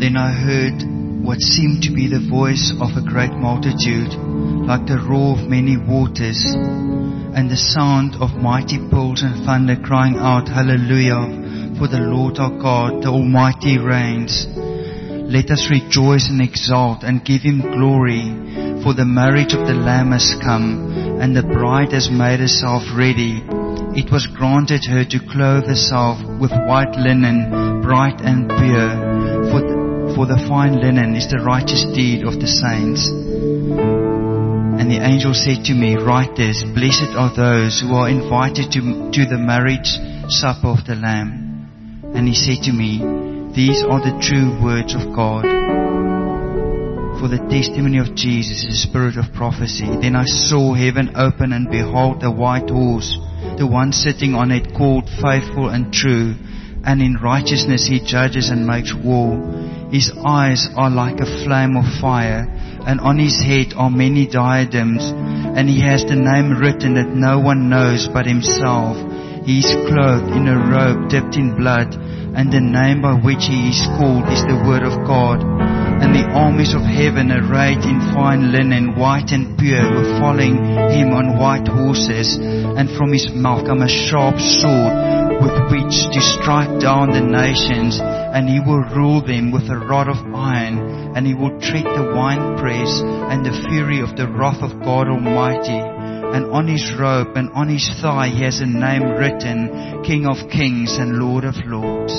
Then I heard what seemed to be the voice of a great multitude, like the roar of many waters, and the sound of mighty peals and thunder, crying out, Hallelujah, for the Lord our God, the Almighty reigns. Let us rejoice and exult and give Him glory, for the marriage of the Lamb has come, and the bride has made herself ready. It was granted her to clothe herself with white linen, bright and pure, for the fine linen is the righteous deed of the saints. And the angel said to me, Write this, blessed are those who are invited to the marriage supper of the Lamb. And he said to me, These are the true words of God. For the testimony of Jesus is the spirit of prophecy. Then I saw heaven open, and behold, a white horse, the one sitting on it called Faithful and True, and in righteousness he judges and makes war. His eyes are like a flame of fire, and on his head are many diadems, and he has the name written that no one knows but himself. He is clothed in a robe dipped in blood, and the name by which he is called is the Word of God. And the armies of heaven, arrayed in fine linen, white and pure, were following him on white horses, and from his mouth come a sharp sword, with which to strike down the nations, and he will rule them with a rod of iron, and he will tread the winepress and the fury of the wrath of God Almighty. And on his robe and on his thigh he has a name written, King of Kings and Lord of Lords.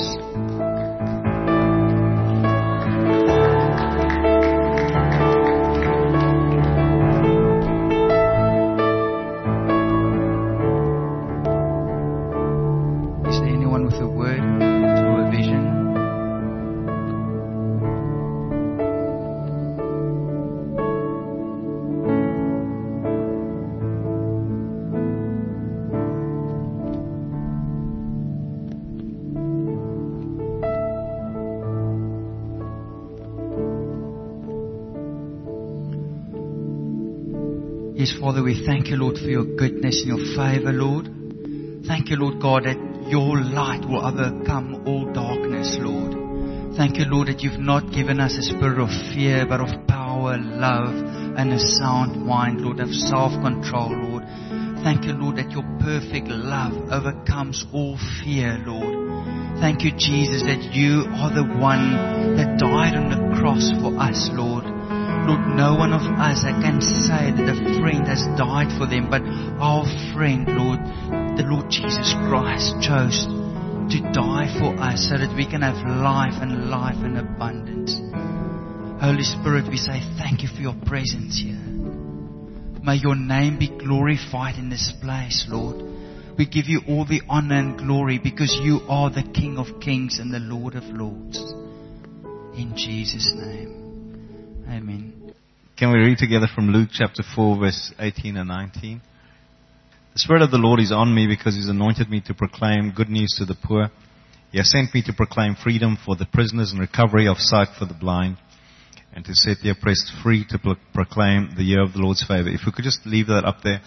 Yes, Father, we thank you, Lord, for your goodness and your favor, Lord. Thank you, Lord God, that your light will overcome all darkness, Lord. Thank you, Lord, that you've not given us a spirit of fear, but of power, love, and a sound mind, Lord, of self-control, Lord. Thank you, Lord, that your perfect love overcomes all fear, Lord. Thank you, Jesus, that you are the one that died on the cross for us, Lord. Lord, no one of us that can say that a friend has died for them, but our friend, Lord, the Lord Jesus Christ chose to die for us so that we can have life and life in abundance. Holy Spirit, we say thank you for your presence here. May your name be glorified in this place, Lord. We give you all the honor and glory because you are the King of Kings and the Lord of Lords. In Jesus' name. Amen. Can we read together from Luke chapter 4 verse 18 and 19? The Spirit of the Lord is on me because He's anointed me to proclaim good news to the poor. He has sent me to proclaim freedom for the prisoners and recovery of sight for the blind, and to set the oppressed free, to proclaim the year of the Lord's favor. If we could just leave that up there.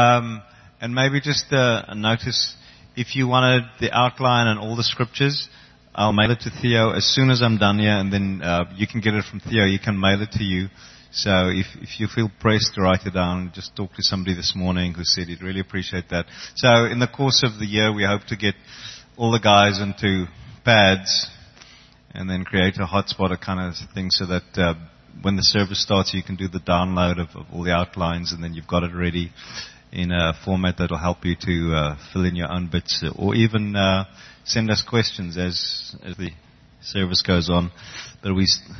And maybe just notice, if you wanted the outline and all the scriptures, I'll mail it to Theo as soon as I'm done here, and then you can get it from Theo. He can mail it to you. So if you feel pressed to write it down, just talk to somebody this morning who said he'd really appreciate that. So in the course of the year, we hope to get all the guys into pads and then create a hotspot, a kind of thing, so that when the service starts, you can do the download of all the outlines, and then you've got it ready in a format that will help you to fill in your own bits, or even send us questions as the service goes on. But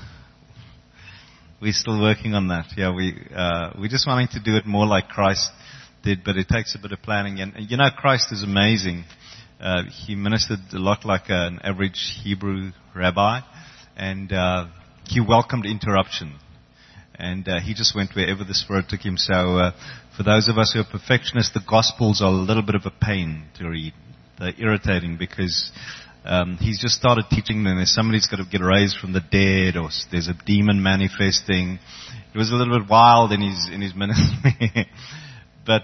we're still working on that. Yeah, we're just wanting to do it more like Christ did, but it takes a bit of planning. And you know, Christ is amazing. He ministered a lot like an average Hebrew rabbi, and he welcomed interruption. And he just went wherever the Spirit took him. So for those of us who are perfectionists, the Gospels are a little bit of a pain to read. They're irritating because he's just started teaching them. There's somebody's got to get raised from the dead, or there's a demon manifesting. It was a little bit wild in his ministry. But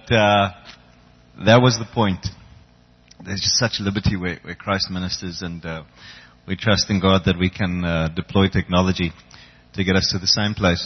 that was the point. There's just such liberty where Christ ministers, and we trust in God that we can deploy technology to get us to the same place.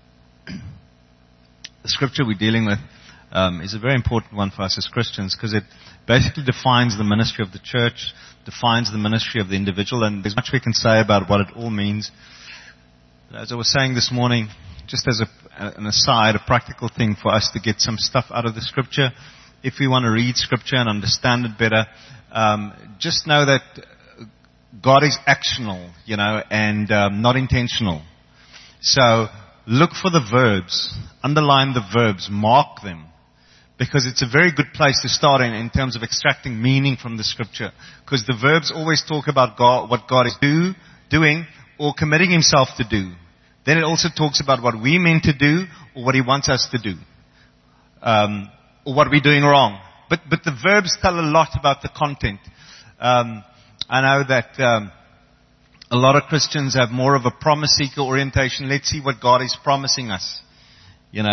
The scripture we're dealing with is a very important one for us as Christians because it basically defines the ministry of the church, defines the ministry of the individual, and there's much we can say about what it all means. As I was saying this morning, just as an aside, a practical thing for us to get some stuff out of the scripture, if we want to read scripture and understand it better, just know that God is actional, and not intentional. So look for the verbs, underline the verbs, mark them, because it's a very good place to start in terms of extracting meaning from the scripture. Because the verbs always talk about God, what God is doing, or committing himself to do. Then it also talks about what we meant to do, or what he wants us to do, or what we're doing wrong. But the verbs tell a lot about the content. I know that a lot of Christians have more of a promise seeker orientation. Let's see what God is promising us. When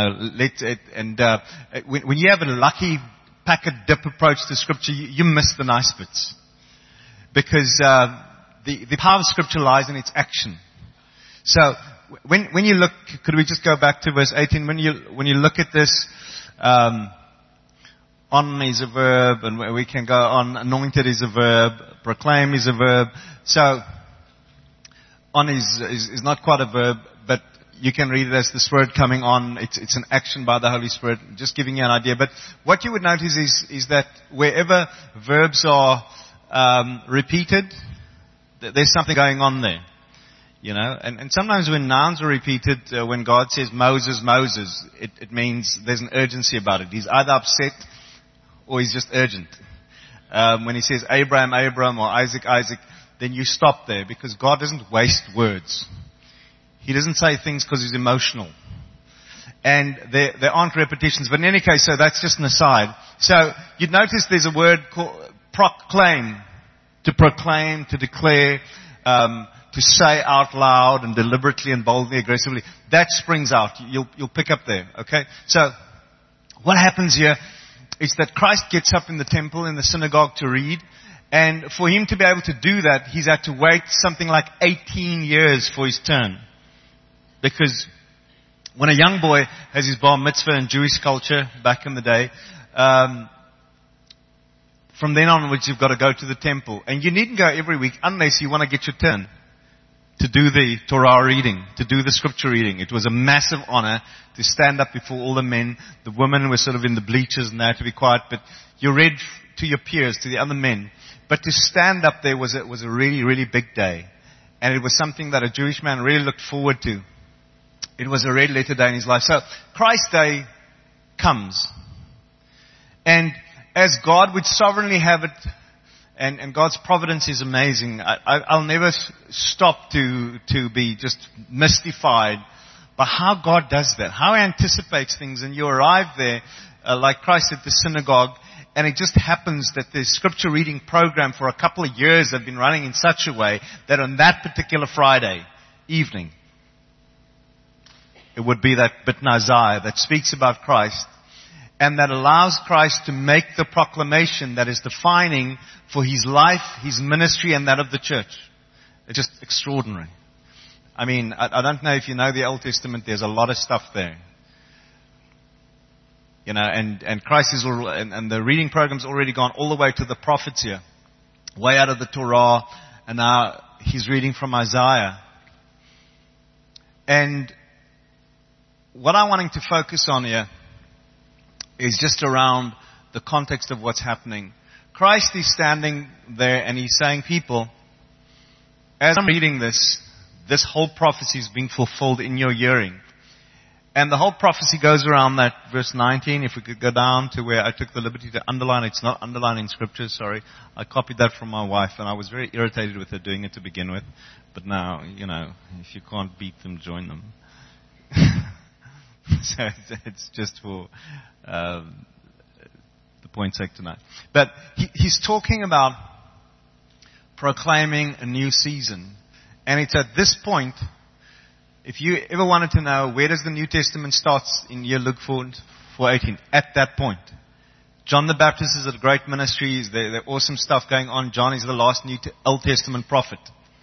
you have a lucky packet dip approach to scripture, you miss the nice bits. Because the power of scripture lies in its action. So when you look, could we just go back to verse 18? When you look at this, on is a verb, and we can go on, anointed is a verb, proclaim is a verb. So on is not quite a verb, but you can read it as the Spirit coming on. It's an action by the Holy Spirit. Just giving you an idea. But what you would notice is that wherever verbs are repeated, there's something going on there. And sometimes when nouns are repeated, when God says Moses, Moses, it means there's an urgency about it. He's either upset or he's just urgent. When he says Abraham, Abram, or Isaac, Isaac, then you stop there because God doesn't waste words. He doesn't say things because he's emotional. And there aren't repetitions. But in any case, so that's just an aside. So you'd notice there's a word called proclaim. To proclaim, to declare, to say out loud and deliberately and boldly, aggressively. That springs out. You'll pick up there. Okay? So what happens here is that Christ gets up in the temple, in the synagogue to read. And for him to be able to do that, he's had to wait something like 18 years for his turn. Because when a young boy has his bar mitzvah in Jewish culture back in the day, from then onwards you've got to go to the temple. And you needn't go every week unless you want to get your turn to do the Torah reading, to do the scripture reading. It was a massive honor to stand up before all the men. The women were sort of in the bleachers and they had to be quiet, but you read to your peers, to the other men. But to stand up there was a really, really big day. And it was something that a Jewish man really looked forward to. It was a red letter day in his life. So Christ's day comes. And as God would sovereignly have it, and God's providence is amazing. I'll never stop to be just mystified by how God does that. How He anticipates things, and you arrive there, like Christ at the synagogue, and it just happens that the scripture reading program for a couple of years have been running in such a way that on that particular Friday evening, it would be that bit in Isaiah that speaks about Christ, and that allows Christ to make the proclamation that is defining for His life, His ministry, and that of the church. It's just extraordinary. I mean, I don't know if you know the Old Testament, there's a lot of stuff there. You know, and Christ is, and the reading program's already gone all the way to the prophets here. Way out of the Torah, and now He's reading from Isaiah. And what I'm wanting to focus on here is just around the context of what's happening. Christ is standing there and He's saying, people, as I'm reading this whole prophecy is being fulfilled in your hearing. And the whole prophecy goes around that verse 19. If we could go down to where I took the liberty to underline. It's not underlined in scripture, sorry. I copied that from my wife and I was very irritated with her doing it to begin with. But now, you know, if you can't beat them, join them. So it's just for the point's sake tonight. But he's talking about proclaiming a new season. And it's at this point, if you ever wanted to know where does the New Testament start in year Luke 4:18, at that point. John the Baptist is a great ministry. There's awesome stuff going on. John is the last Old Testament prophet.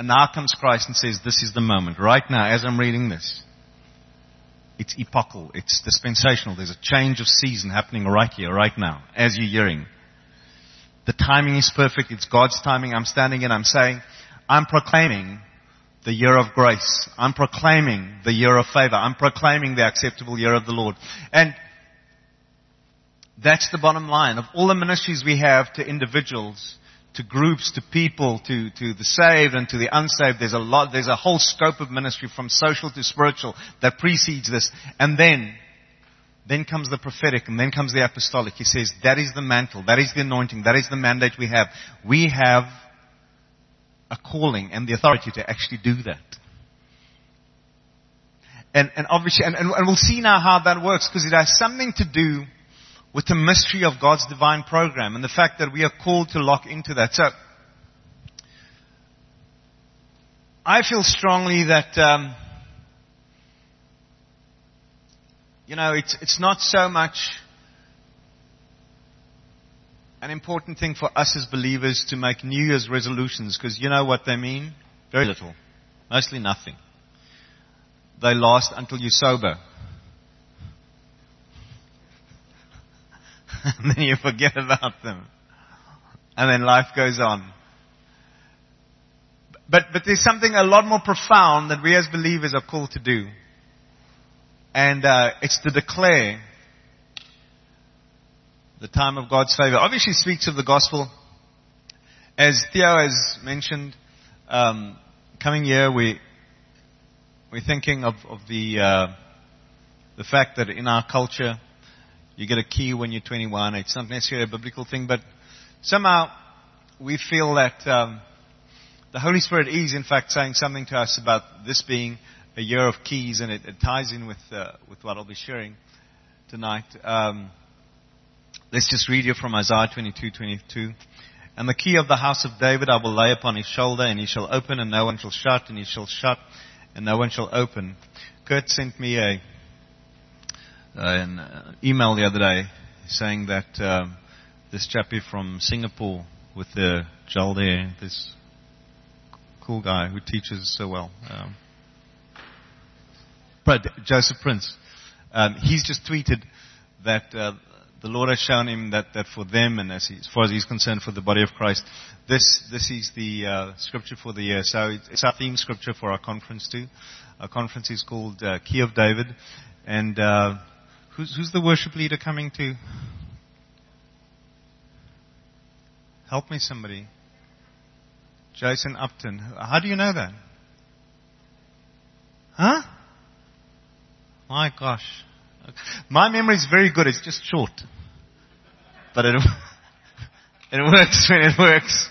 And now comes Christ and says, this is the moment. Right now, as I'm reading this, it's epochal. It's dispensational. There's a change of season happening right here, right now, as you're hearing. The timing is perfect. It's God's timing. I'm standing and I'm saying, I'm proclaiming the year of grace. I'm proclaiming the year of favor. I'm proclaiming the acceptable year of the Lord. And that's the bottom line. Of all the ministries we have to individuals, to groups, to people, to the saved and to the unsaved, there's a whole scope of ministry from social to spiritual that precedes this. And then comes the prophetic, and then comes the apostolic. He says, that is the mantle, that is the anointing, that is the mandate we have. We have a calling and the authority to actually do that. And obviously, and we'll see now how that works, because it has something to do with the mystery of God's divine program and the fact that we are called to lock into that. So, I feel strongly that, it's not so much an important thing for us as believers to make New Year's resolutions, because you know what they mean? Very little. Mostly nothing. They last until you're sober. And then you forget about them. And then life goes on. But there's something a lot more profound that we as believers are called to do. And it's to declare the time of God's favor. Obviously speaks of the gospel. As Theo has mentioned, coming year we're thinking of the fact that in our culture, you get a key when you're 21. It's not necessarily a biblical thing, but somehow we feel that the Holy Spirit is in fact saying something to us about this being a year of keys, and it ties in with what I'll be sharing tonight. Let's just read here from Isaiah 22:22. And the key of the house of David I will lay upon his shoulder, and he shall open and no one shall shut, and he shall shut and no one shall open. Kurt sent me an email the other day saying that this chappie from Singapore with the gel there, this cool guy who teaches so well, Joseph Prince, he's just tweeted that the Lord has shown him that for them, and as far as he's concerned for the body of Christ, this is the scripture for the year. So it's our theme scripture for our conference too. Our conference is called Key of David. And who's the worship leader coming to? Help me somebody. Jason Upton. How do you know that? Huh? My gosh. My memory is very good. It's just short. But it works when it works.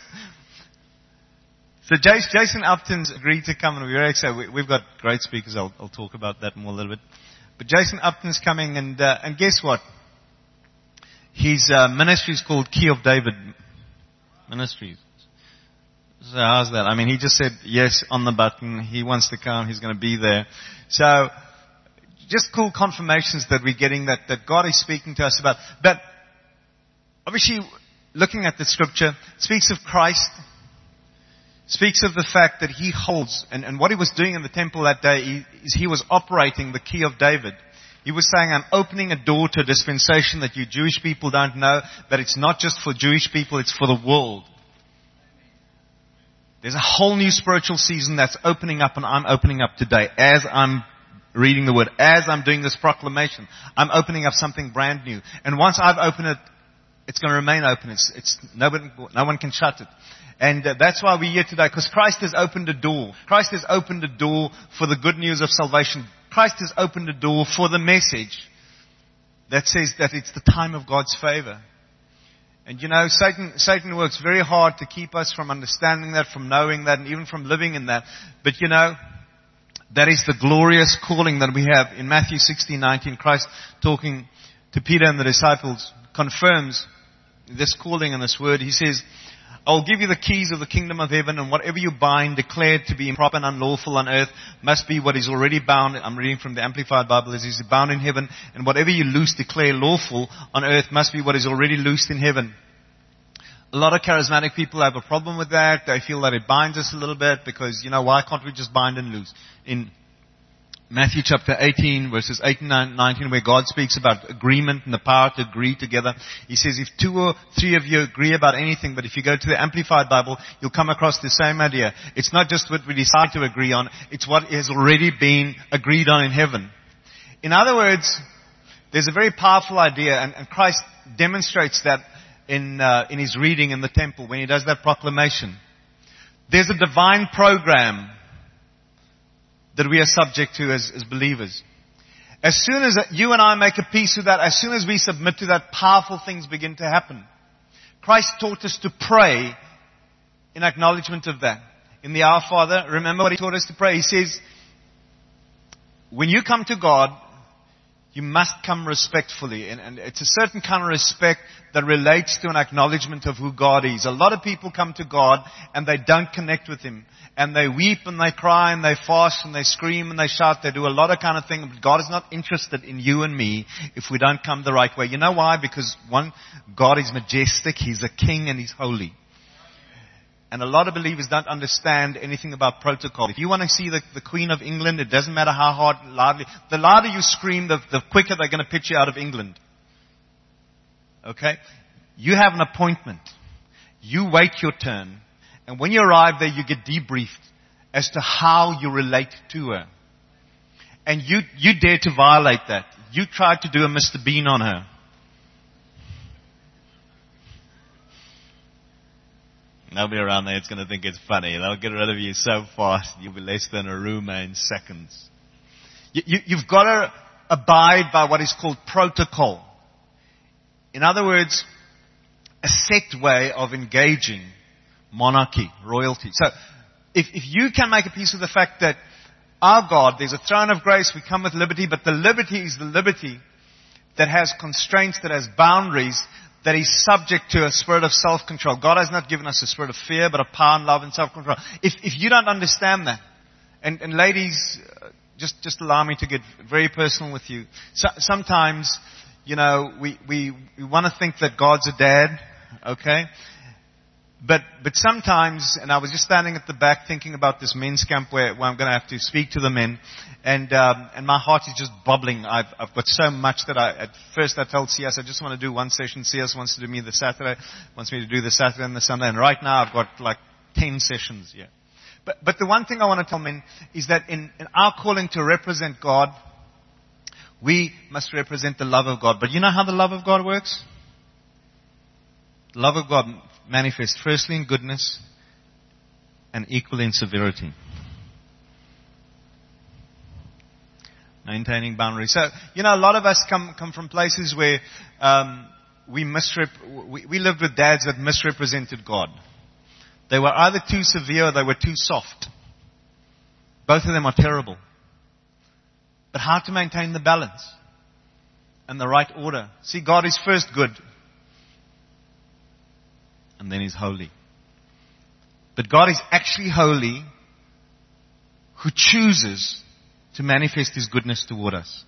So Jason Upton's agreed to come, and we're very excited. We've got great speakers. I'll talk about that more a little bit. But Jason Upton's coming, and guess what? His ministry is called Key of David Ministries. So how's that? I mean, he just said yes on the button. He wants to come. He's going to be there. So just cool confirmations that we're getting that God is speaking to us about. But obviously, looking at the scripture, speaks of Christ, speaks of the fact that he holds, and what he was doing in the temple that day is he was operating the key of David. He was saying, I'm opening a door to a dispensation that you Jewish people don't know, that it's not just for Jewish people, it's for the world. There's a whole new spiritual season that's opening up, and I'm opening up today as I'm reading the word, as I'm doing this proclamation. I'm opening up something brand new. And once I've opened it, it's going to remain open. No one can shut it. And that's why we're here today, because Christ has opened a door. Christ has opened a door for the good news of salvation. Christ has opened a door for the message that says that it's the time of God's favor. And you know, Satan works very hard to keep us from understanding that, from knowing that, and even from living in that. But you know, that is the glorious calling that we have. In Matthew 16:19, Christ talking to Peter and the disciples confirms this calling and this word. He says, I'll give you the keys of the kingdom of heaven, and whatever you bind, declared to be improper and unlawful on earth, must be what is already bound. I'm reading from the Amplified Bible. It is bound in heaven. And whatever you loose, declare lawful on earth, must be what is already loosed in heaven. A lot of charismatic people have a problem with that. They feel that it binds us a little bit because, why can't we just bind and loose? In Matthew chapter 18, verses 18 and 19, where God speaks about agreement and the power to agree together. He says, if 2 or 3 of you agree about anything, but if you go to the Amplified Bible, you'll come across the same idea. It's not just what we decide to agree on, it's what has already been agreed on in heaven. In other words, there's a very powerful idea, and Christ demonstrates that in his reading in the temple when he does that proclamation. There's a divine program that we are subject to as believers. As soon as you and I make a peace with that, as soon as we submit to that, powerful things begin to happen. Christ taught us to pray in acknowledgement of that. In the Our Father, remember what he taught us to pray? He says, when you come to God, you must come respectfully. And it's a certain kind of respect that relates to an acknowledgement of who God is. A lot of people come to God and they don't connect with Him. And they weep and they cry and they fast and they scream and they shout. They do a lot of kind of thing. But God is not interested in you and me if we don't come the right way. You know why? Because one, God is majestic. He's a king and He's holy. And a lot of believers don't understand anything about protocol. If you want to see the Queen of England, it doesn't matter how loudly. The louder you scream, the quicker they're going to pitch you out of England. Okay? You have an appointment. You wait your turn. And when you arrive there, you get debriefed as to how you relate to her. And you dare to violate that. You tried to do a Mr. Bean on her. Nobody around there is going to think it's funny. They'll get rid of you so fast, you'll be less than a rumor in seconds. You've got to abide by what is called protocol. In other words, a set way of engaging monarchy, royalty. So, if you can make a peace with the fact that our God, there's a throne of grace, we come with liberty, but the liberty is the liberty that has constraints, that has boundaries, that is subject to a spirit of self-control. God has not given us a spirit of fear, but of power and love and self-control. If you don't understand that, and ladies, just allow me to get very personal with you. Sometimes, we want to think that God's a dad, okay? But sometimes, and I was just standing at the back thinking about this men's camp where I'm going to have to speak to the men, and my heart is just bubbling. I've got so much that at first I told CS I just want to do one session. CS wants to do me the Saturday, wants me to do the Saturday and the Sunday, and right now I've got like 10 sessions here. But the one thing I want to tell men is that in our calling to represent God, we must represent the love of God. But you know how the love of God works? The love of God manifests firstly in goodness and equally in severity. Maintaining boundaries. So, a lot of us come from places where we lived with dads that misrepresented God. They were either too severe or they were too soft. Both of them are terrible. But how to maintain the balance and the right order? See, God is first good. And then He's holy. But God is actually holy who chooses to manifest His goodness toward us.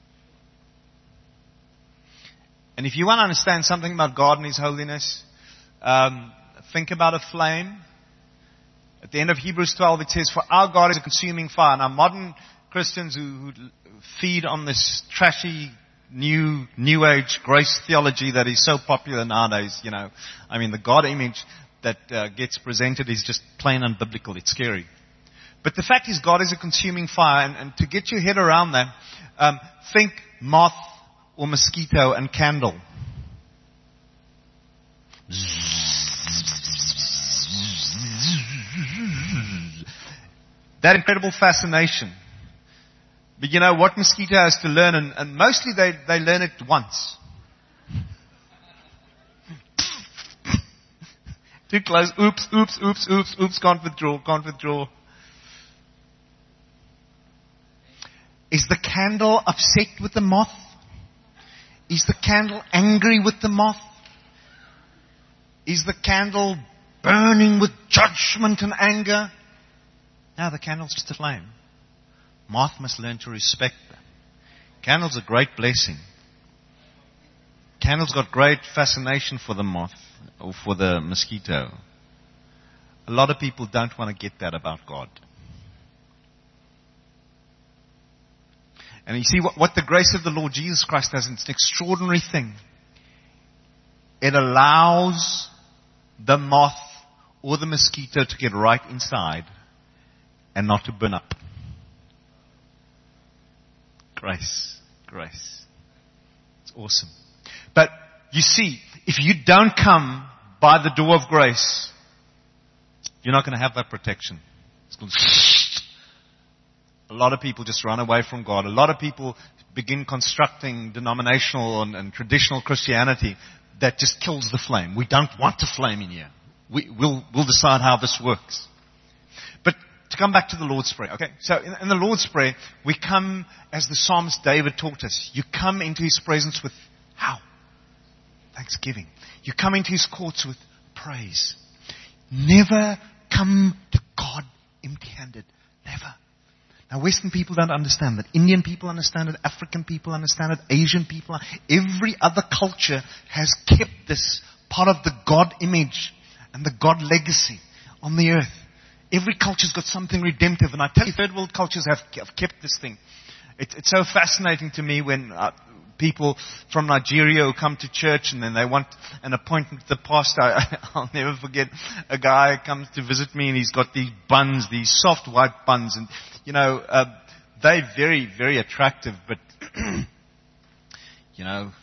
And if you want to understand something about God and His holiness, think about a flame. At the end of Hebrews 12 it says, for our God is a consuming fire. Now modern Christians who feed on this trashy New Age grace theology that is so popular nowadays, the God image that gets presented is just plain unbiblical. It's scary. But the fact is God is a consuming fire, and to get your head around that, think moth or mosquito and candle. That incredible fascination. But you know what mosquito has to learn, and mostly they learn it once. Too close. Oops, can't withdraw. Is the candle upset with the moth? Is the candle angry with the moth? Is the candle burning with judgment and anger? No, the candle's just a flame. Moth must learn to respect that. Candle's a great blessing. Candle's got great fascination for the moth. or for the mosquito. A lot of people don't want to get that about God. And you see what the grace of the Lord Jesus Christ does, it's an extraordinary thing. It allows the moth or the mosquito to get right inside and not to burn up. Grace. Grace. It's awesome. But you see, if you don't come by the door of grace, you're not going to have that protection. It's going to... A lot of people just run away from God. A lot of people begin constructing denominational and traditional Christianity that just kills the flame. We don't want a flame in here. We'll decide how this works. But to come back to the Lord's Prayer, okay? So in the Lord's Prayer, we come as the psalmist David taught us. You come into His presence with how? Thanksgiving. You come into His courts with praise. Never come to God empty-handed. Never. Now, Western people don't understand that. Indian people understand it. African people understand it. Asian people. Every other culture has kept this part of the God image and the God legacy on the earth. Every culture's got something redemptive. And I tell you, third world cultures have kept this thing. It's so fascinating to me when people from Nigeria who come to church and then they want an appointment with the pastor. I'll never forget a guy comes to visit me and he's got these buns, these soft white buns. And, you know, they're very, very attractive, but, you know,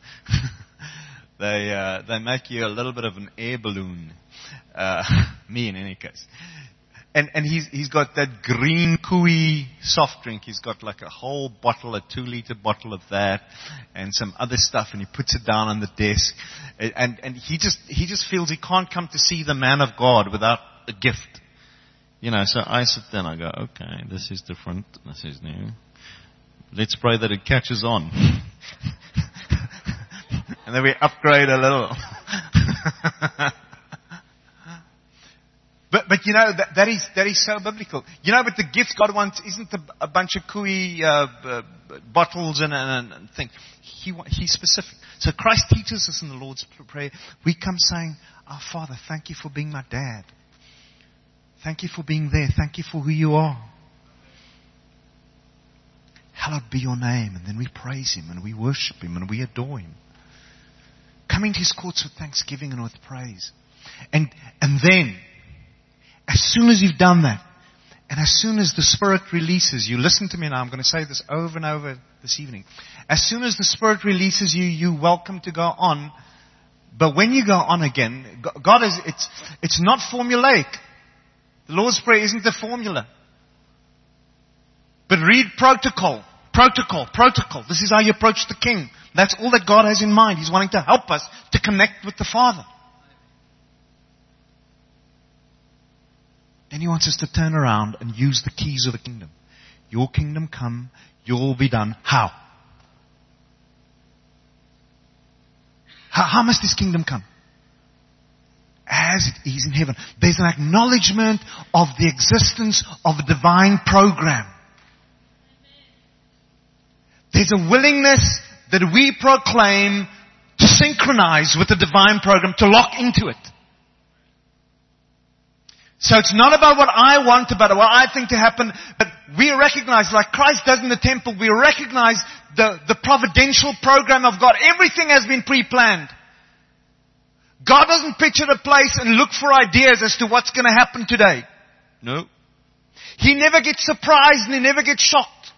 they make you a little bit of an air balloon. Me in any case. And he's got that green Kui soft drink. He's got like a whole bottle, a 2-liter bottle of that, and some other stuff, and he puts it down on the desk. And he just feels he can't come to see the man of God without a gift. You know, so I sit there and I go, okay, this is different, this is new. Let's pray that it catches on. And then we upgrade a little. But you know, that is so biblical. You know, but the gift God wants isn't a bunch of Kui bottles and things. He's specific. So Christ teaches us in the Lord's Prayer. We come saying, our Father, thank you for being my dad. Thank you for being there. Thank you for who you are. Hallowed be your name. And then we praise Him and we worship Him and we adore Him. Coming to His courts with thanksgiving and with praise. And then, as soon as you've done that, and as soon as the Spirit releases you, listen to me now, I'm going to say this over and over this evening. As soon as the Spirit releases you, you're welcome to go on. But when you go on again, God is, it's not formulaic. The Lord's Prayer isn't a formula. But read protocol. This is how you approach the King. That's all that God has in mind. He's wanting to help us to connect with the Father. Then He wants us to turn around and use the keys of the kingdom. Your kingdom come, your will be done. How? How must this kingdom come? As it is in heaven. There's an acknowledgement of the existence of a divine program. There's a willingness that we proclaim to synchronize with the divine program, to lock into it. So it's not about what I want, about what I think to happen, but we recognize, like Christ does in the temple, we recognize the providential program of God. Everything has been pre-planned. God doesn't picture a place and look for ideas as to what's going to happen today. No. He never gets surprised and He never gets shocked.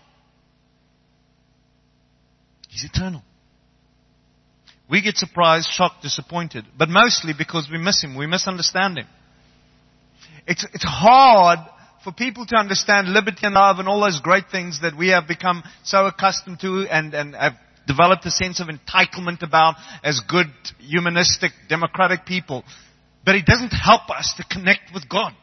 He's eternal. We get surprised, shocked, disappointed, but mostly because we miss Him, we misunderstand Him. It's hard for people to understand liberty and love and all those great things that we have become so accustomed to and have developed a sense of entitlement about as good, humanistic, democratic people. But it doesn't help us to connect with God.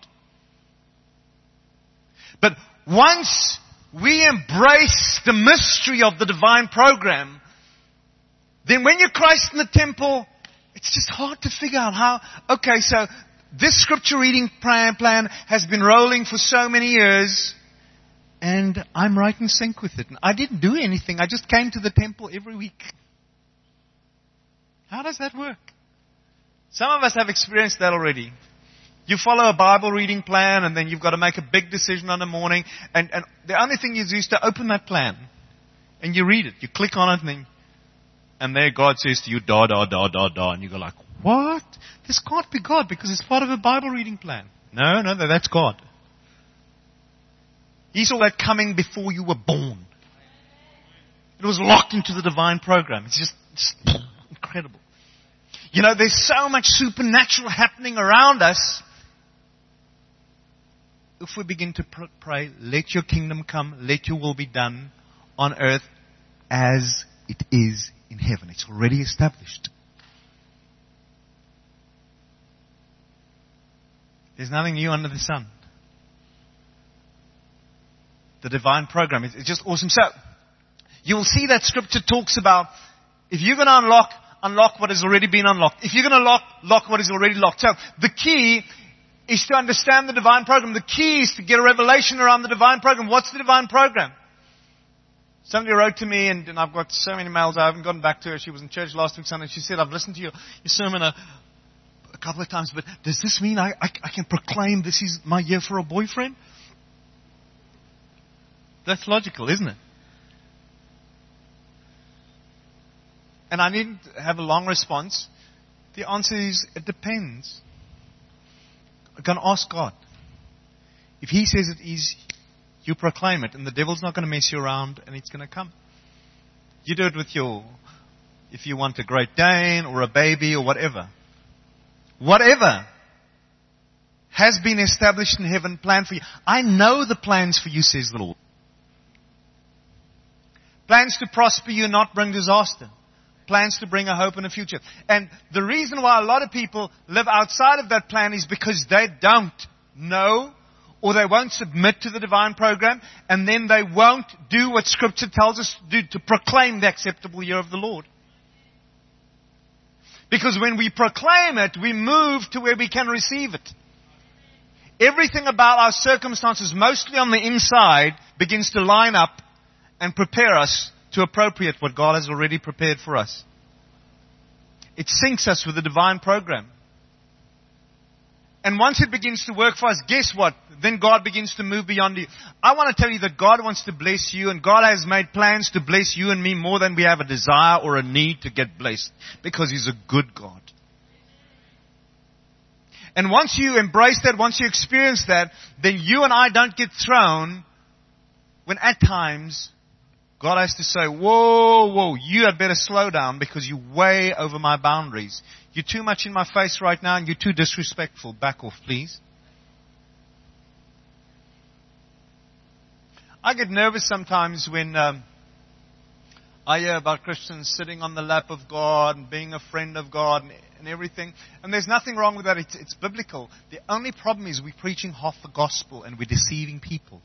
But once we embrace the mystery of the divine program, then when you're Christ in the temple, it's just hard to figure out how, okay, so this scripture reading plan has been rolling for so many years, and I'm right in sync with it. And I didn't do anything. I just came to the temple every week. How does that work? Some of us have experienced that already. You follow a Bible reading plan and then you've got to make a big decision on the morning. And the only thing you do is to open that plan. And you read it. You click on it and there God says to you, da, da, da, da, da. And you go like, what? This can't be God because it's part of a Bible reading plan. No, that's God. He saw that coming before you were born. It was locked into the divine program. It's just incredible. You know, there's so much supernatural happening around us. If we begin to pray, let your kingdom come, let your will be done on earth as it is in heaven. It's already established. There's nothing new under the sun. The divine program is just awesome. So, you will see that scripture talks about if you're going to unlock what has already been unlocked. If you're going to lock what is already locked. So, the key is to understand the divine program. The key is to get a revelation around the divine program. What's the divine program? Somebody wrote to me, and I've got so many mails, I haven't gotten back to her. She was in church last week Sunday. She said, I've listened to your sermon a couple of times, but does this mean I can proclaim this is my year for a boyfriend? That's logical, isn't it? And I needn't have a long response. The answer is, it depends. I'm going to ask God. If He says it is, you proclaim it, and the devil's not going to mess you around, and it's going to come. You do it with if you want a Great Dane, or a baby, or whatever. Whatever has been established in heaven, planned for you. I know the plans for you, says the Lord. Plans to prosper you, not bring disaster. Plans to bring a hope and a future. And the reason why a lot of people live outside of that plan is because they don't know, or they won't submit to the divine program, and then they won't do what Scripture tells us to do, to proclaim the acceptable year of the Lord. Because when we proclaim it, we move to where we can receive it. Everything about our circumstances, mostly on the inside, begins to line up and prepare us to appropriate what God has already prepared for us. It syncs us with the divine program. And once it begins to work for us, guess what? Then God begins to move beyond you. I want to tell you that God wants to bless you, and God has made plans to bless you and me more than we have a desire or a need to get blessed, because He's a good God. And once you embrace that, once you experience that, then you and I don't get thrown when at times God has to say, whoa, you had better slow down because you're way over my boundaries. You're too much in my face right now and you're too disrespectful. Back off, please. I get nervous sometimes when I hear about Christians sitting on the lap of God and being a friend of God and everything. And there's nothing wrong with that. It's biblical. The only problem is we're preaching half the gospel and we're deceiving people.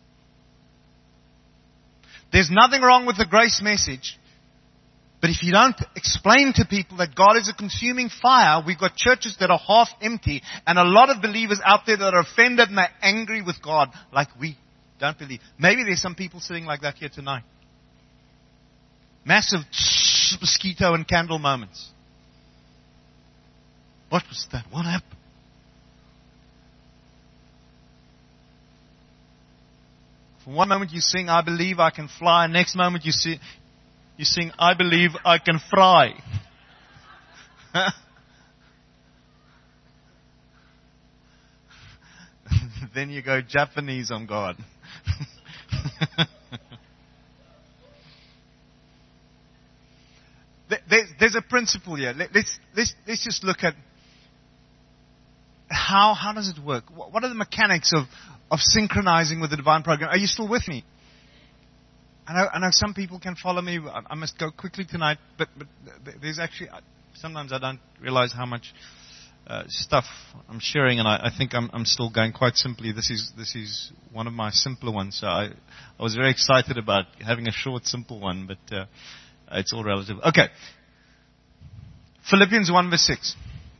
There's nothing wrong with the grace message. But if you don't explain to people that God is a consuming fire, we've got churches that are half empty and a lot of believers out there that are offended and they're angry with God like we don't believe. Maybe there's some people sitting like that here tonight. Massive mosquito and candle moments. What was that? What happened? For one moment you sing, I believe I can fly. Next moment you sing, I believe I can fry. Then you go Japanese on God. There's a principle here. Let's just look at how does it work? What are the mechanics of synchronizing with the divine program? Are you still with me? I know some people can follow me. I must go quickly tonight, but there's actually, sometimes I don't realize how much stuff I'm sharing, and I think I'm still going quite simply. This is one of my simpler ones, so I was very excited about having a short, simple one, but it's all relative. Okay. Philippians 1 verse 6.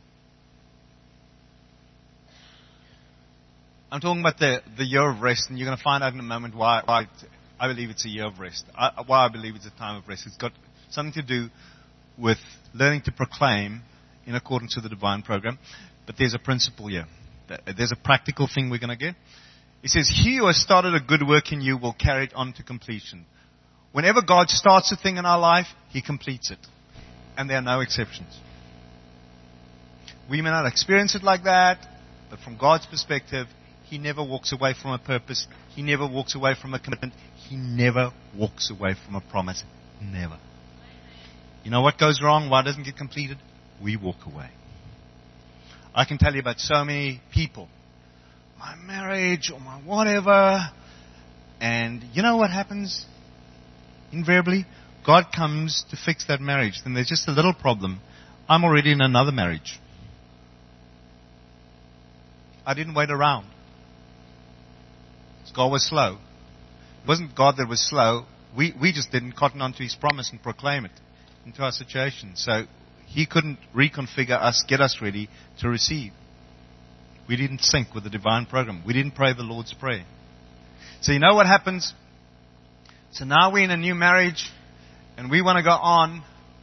I'm talking about the year of rest, and you're going to find out in a moment why I believe it's a year of rest. Why I believe it's a time of rest. It's got something to do with learning to proclaim in accordance with the divine program. But there's a principle here. There's a practical thing we're going to get. It says, he who has started a good work in you will carry it on to completion. Whenever God starts a thing in our life, He completes it. And there are no exceptions. We may not experience it like that, but from God's perspective, He never walks away from a purpose. He never walks away from a commitment. He never walks away from a promise. Never. You know what goes wrong? Why doesn't it get completed? We walk away. I can tell you about so many people. My marriage or my whatever. And you know what happens? Invariably, God comes to fix that marriage. Then there's just a little problem. I'm already in another marriage. I didn't wait around. God was slow. It wasn't God that was slow. We just didn't cotton onto His promise and proclaim it into our situation. So He couldn't reconfigure us, get us ready to receive. We didn't sync with the divine program. We didn't pray the Lord's Prayer. So you know what happens? So now we're in a new marriage and we want to go on.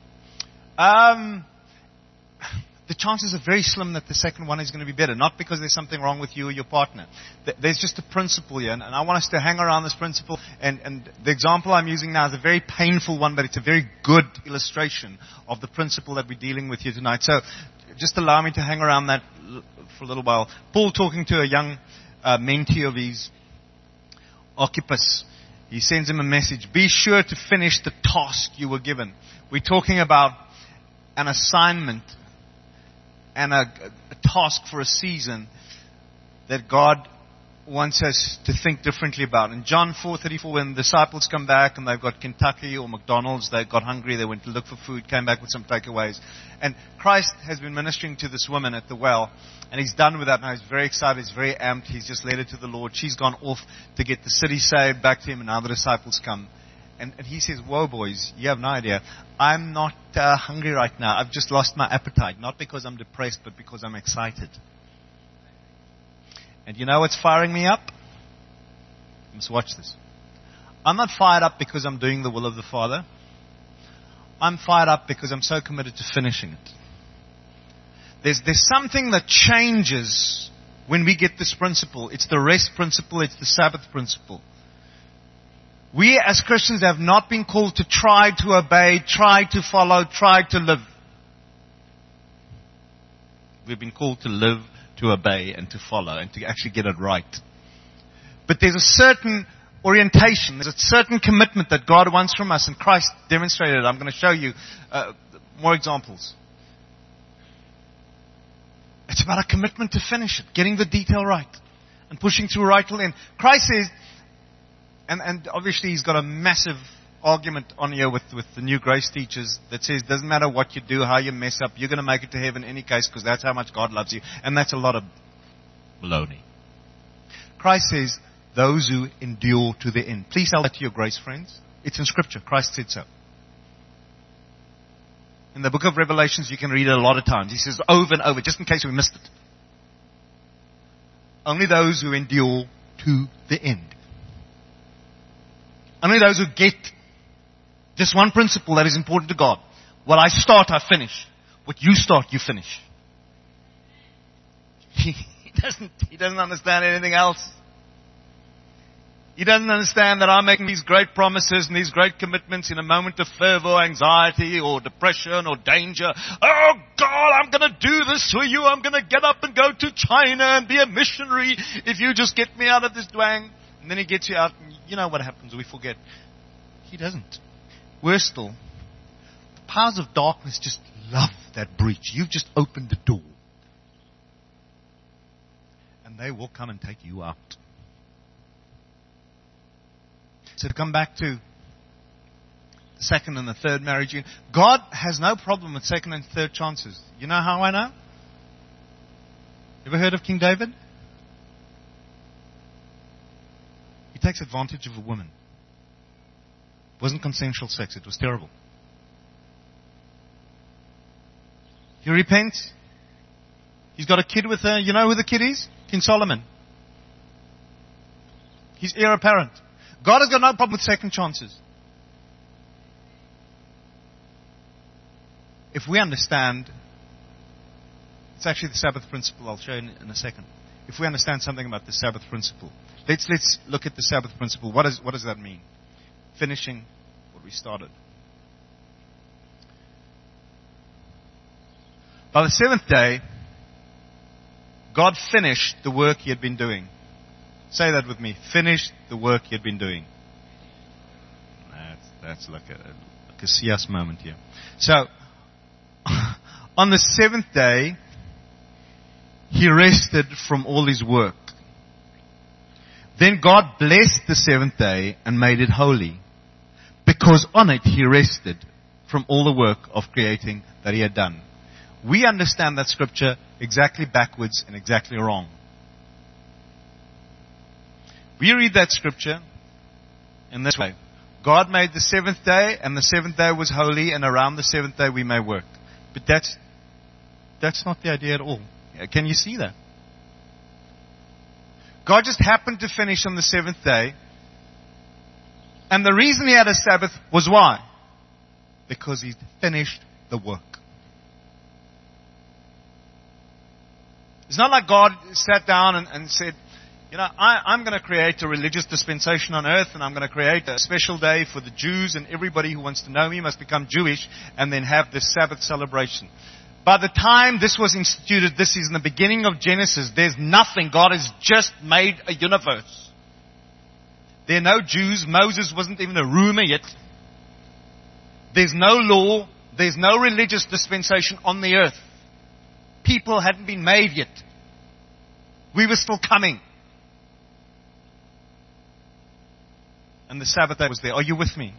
The chances are very slim that the second one is going to be better. Not because there's something wrong with you or your partner. There's just a principle here. And I want us to hang around this principle. And the example I'm using now is a very painful one, but it's a very good illustration of the principle that we're dealing with here tonight. So just allow me to hang around that for a little while. Paul talking to a young mentee of his, Archippus. He sends him a message. Be sure to finish the task you were given. We're talking about an assignment and a task for a season that God wants us to think differently about. In John 4:34, when the disciples come back and they've got Kentucky or McDonald's, they got hungry, they went to look for food, came back with some takeaways. And Christ has been ministering to this woman at the well, and He's done with that now. He's very excited, he's very amped, He's just led her to the Lord. She's gone off to get the city saved, back to Him, and now the disciples come. And He says, whoa boys, you have no idea. I'm not hungry right now. I've just lost my appetite. Not because I'm depressed, but because I'm excited. And you know what's firing me up? Let's watch this. I'm not fired up because I'm doing the will of the Father. I'm fired up because I'm so committed to finishing it. There's something that changes when we get this principle. It's the rest principle. It's the Sabbath principle. We as Christians have not been called to try to obey, try to follow, try to live. We've been called to live, to obey, and to follow, and to actually get it right. But there's a certain orientation, there's a certain commitment that God wants from us, and Christ demonstrated it. I'm going to show you more examples. It's about a commitment to finish it, getting the detail right, and pushing through right till the end. Christ says, and obviously He's got a massive argument on here with the new grace teachers that says, doesn't matter what you do, how you mess up, you're going to make it to heaven in any case because that's how much God loves you. And that's a lot of baloney. Christ says, those who endure to the end. Please tell that to your grace friends. It's in Scripture. Christ said so. In the book of Revelations, you can read it a lot of times. He says over and over, just in case we missed it. Only those who endure to the end. Only those who get just one principle that is important to God. What I start, I finish. What you start, you finish. He doesn't understand anything else. He doesn't understand that I'm making these great promises and these great commitments in a moment of fervor, anxiety, or depression, or danger. Oh God, I'm going to do this for you. I'm going to get up and go to China and be a missionary if you just get me out of this dwang. And then He gets you out, and you know what happens, we forget. He doesn't. Worse still, the powers of darkness just love that breach. You've just opened the door. And they will come and take you out. So to come back to the second and the third marriage, God has no problem with second and third chances. You know how I know? Ever heard of King David? He takes advantage of a woman. It wasn't consensual sex. It was terrible. He repents. He's got a kid with her. You know who the kid is? King Solomon. He's heir apparent. God has got no problem with second chances. If we understand It's actually the Sabbath principle. I'll show you in a second. If we understand something about the Sabbath principle, let's look at the Sabbath principle. What does that mean? Finishing what we started. By the seventh day, God finished the work He had been doing. Say that with me. Finished the work He had been doing. That's like a CS moment here. So, on the seventh day, He rested from all His work. Then God blessed the seventh day and made it holy, because on it He rested from all the work of creating that He had done. We understand that scripture exactly backwards and exactly wrong. We read that scripture in this way. God made the seventh day, and the seventh day was holy, and around the seventh day we may work. But that's not the idea at all. Can you see that? God just happened to finish on the seventh day, and the reason He had a Sabbath was why? Because He finished the work. It's not like God sat down and said, I'm going to create a religious dispensation on earth, and I'm going to create a special day for the Jews, and everybody who wants to know Me must become Jewish, and then have this Sabbath celebration. By the time this was instituted, this is in the beginning of Genesis, there's nothing. God has just made a universe. There are no Jews. Moses wasn't even a rumor yet. There's no law. There's no religious dispensation on the earth. People hadn't been made yet. We were still coming. And the Sabbath day was there. Are you with me?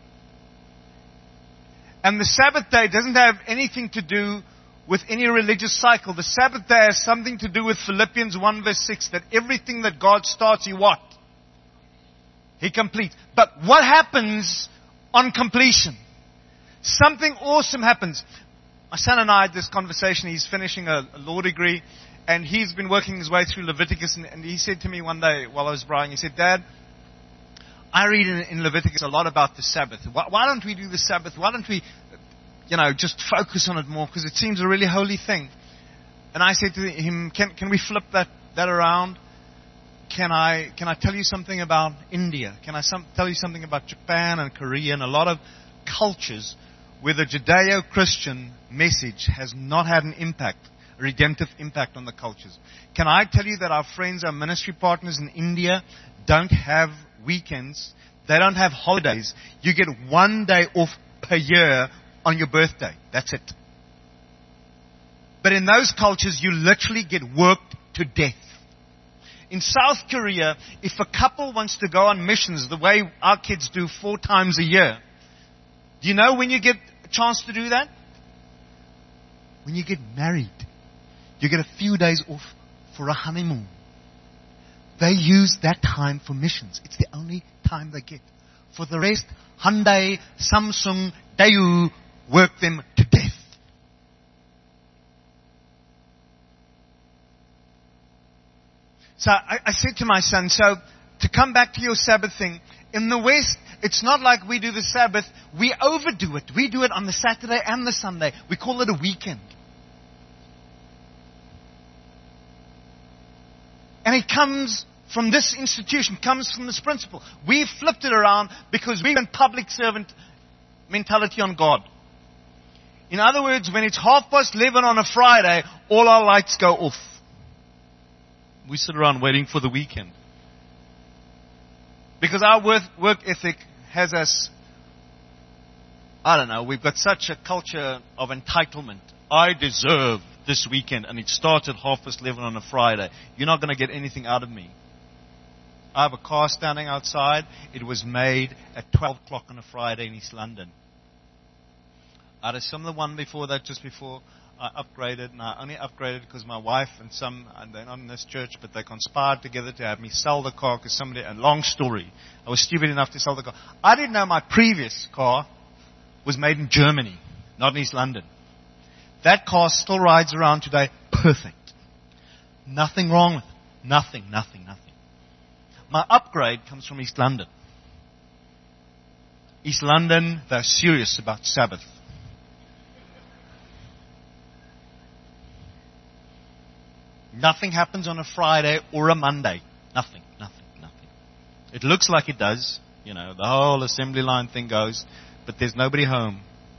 And the Sabbath day doesn't have anything to do with any religious cycle. The Sabbath day has something to do with Philippians 1 verse 6, that everything that God starts, He what? He completes. But what happens on completion? Something awesome happens. My son and I had this conversation. He's finishing a law degree, and he's been working his way through Leviticus, and he said to me one day while I was bribing, he said, Dad, I read in Leviticus a lot about the Sabbath. Why don't we do the Sabbath? Why don't we, just focus on it more? Because it seems a really holy thing. And I said to him, can we flip that around? Can I tell you something about India? Can I tell you something about Japan and Korea and a lot of cultures where the Judeo-Christian message has not had an impact, a redemptive impact on the cultures? Can I tell you that our friends, our ministry partners in India don't have weekends? They don't have holidays. You get 1 day off per year on your birthday. That's it. But in those cultures, you literally get worked to death. In South Korea, if a couple wants to go on missions the way our kids do 4 times a year, do you know when you get a chance to do that? When you get married. You get a few days off for a honeymoon. They use that time for missions. It's the only time they get. For the rest, Hyundai, Samsung, Daewoo work them to death. So I said to my son, so to come back to your Sabbath thing, in the West, it's not like we do the Sabbath. We overdo it. We do it on the Saturday and the Sunday. We call it a weekend. And it comes from this institution, comes from this principle. We've flipped it around because we've got public servant mentality on God. In other words, when it's 11:30 on a Friday, all our lights go off. We sit around waiting for the weekend. Because our work ethic has us, we've got such a culture of entitlement. I deserve this weekend, and it starts at 11:30 on a Friday. You're not going to get anything out of me. I have a car standing outside. It was made at 12 o'clock on a Friday in East London. I had a similar one before that, just before I upgraded, and I only upgraded because my wife and they're not in this church, but they conspired together to have me sell the car because a long story. I was stupid enough to sell the car. I didn't know my previous car was made in Germany, not in East London. That car still rides around today perfect. Nothing wrong with it. Nothing. My upgrade comes from East London. East London, they're serious about Sabbath. Nothing happens on a Friday or a Monday. Nothing. It looks like it does. You know, the whole assembly line thing goes, but there's nobody home.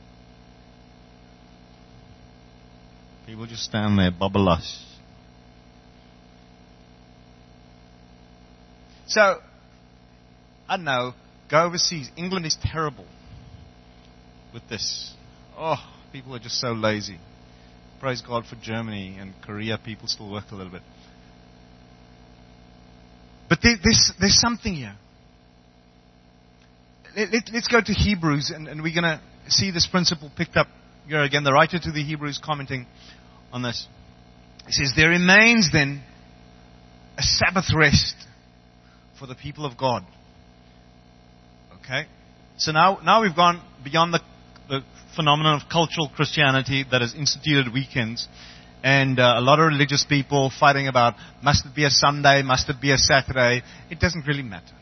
People just stand there, bubble us. So, I don't know, go overseas. England is terrible with this. Oh, people are just so lazy. Praise God for Germany and Korea. People still work a little bit. But there's something here. Let's go to Hebrews, and we're going to see this principle picked up here again. The writer to the Hebrews commenting on this. He says, there remains then a Sabbath rest for the people of God. Okay? So now we've gone beyond the phenomenon of cultural Christianity that has instituted weekends. And a lot of religious people fighting about, must it be a Sunday, must it be a Saturday? It doesn't really matter.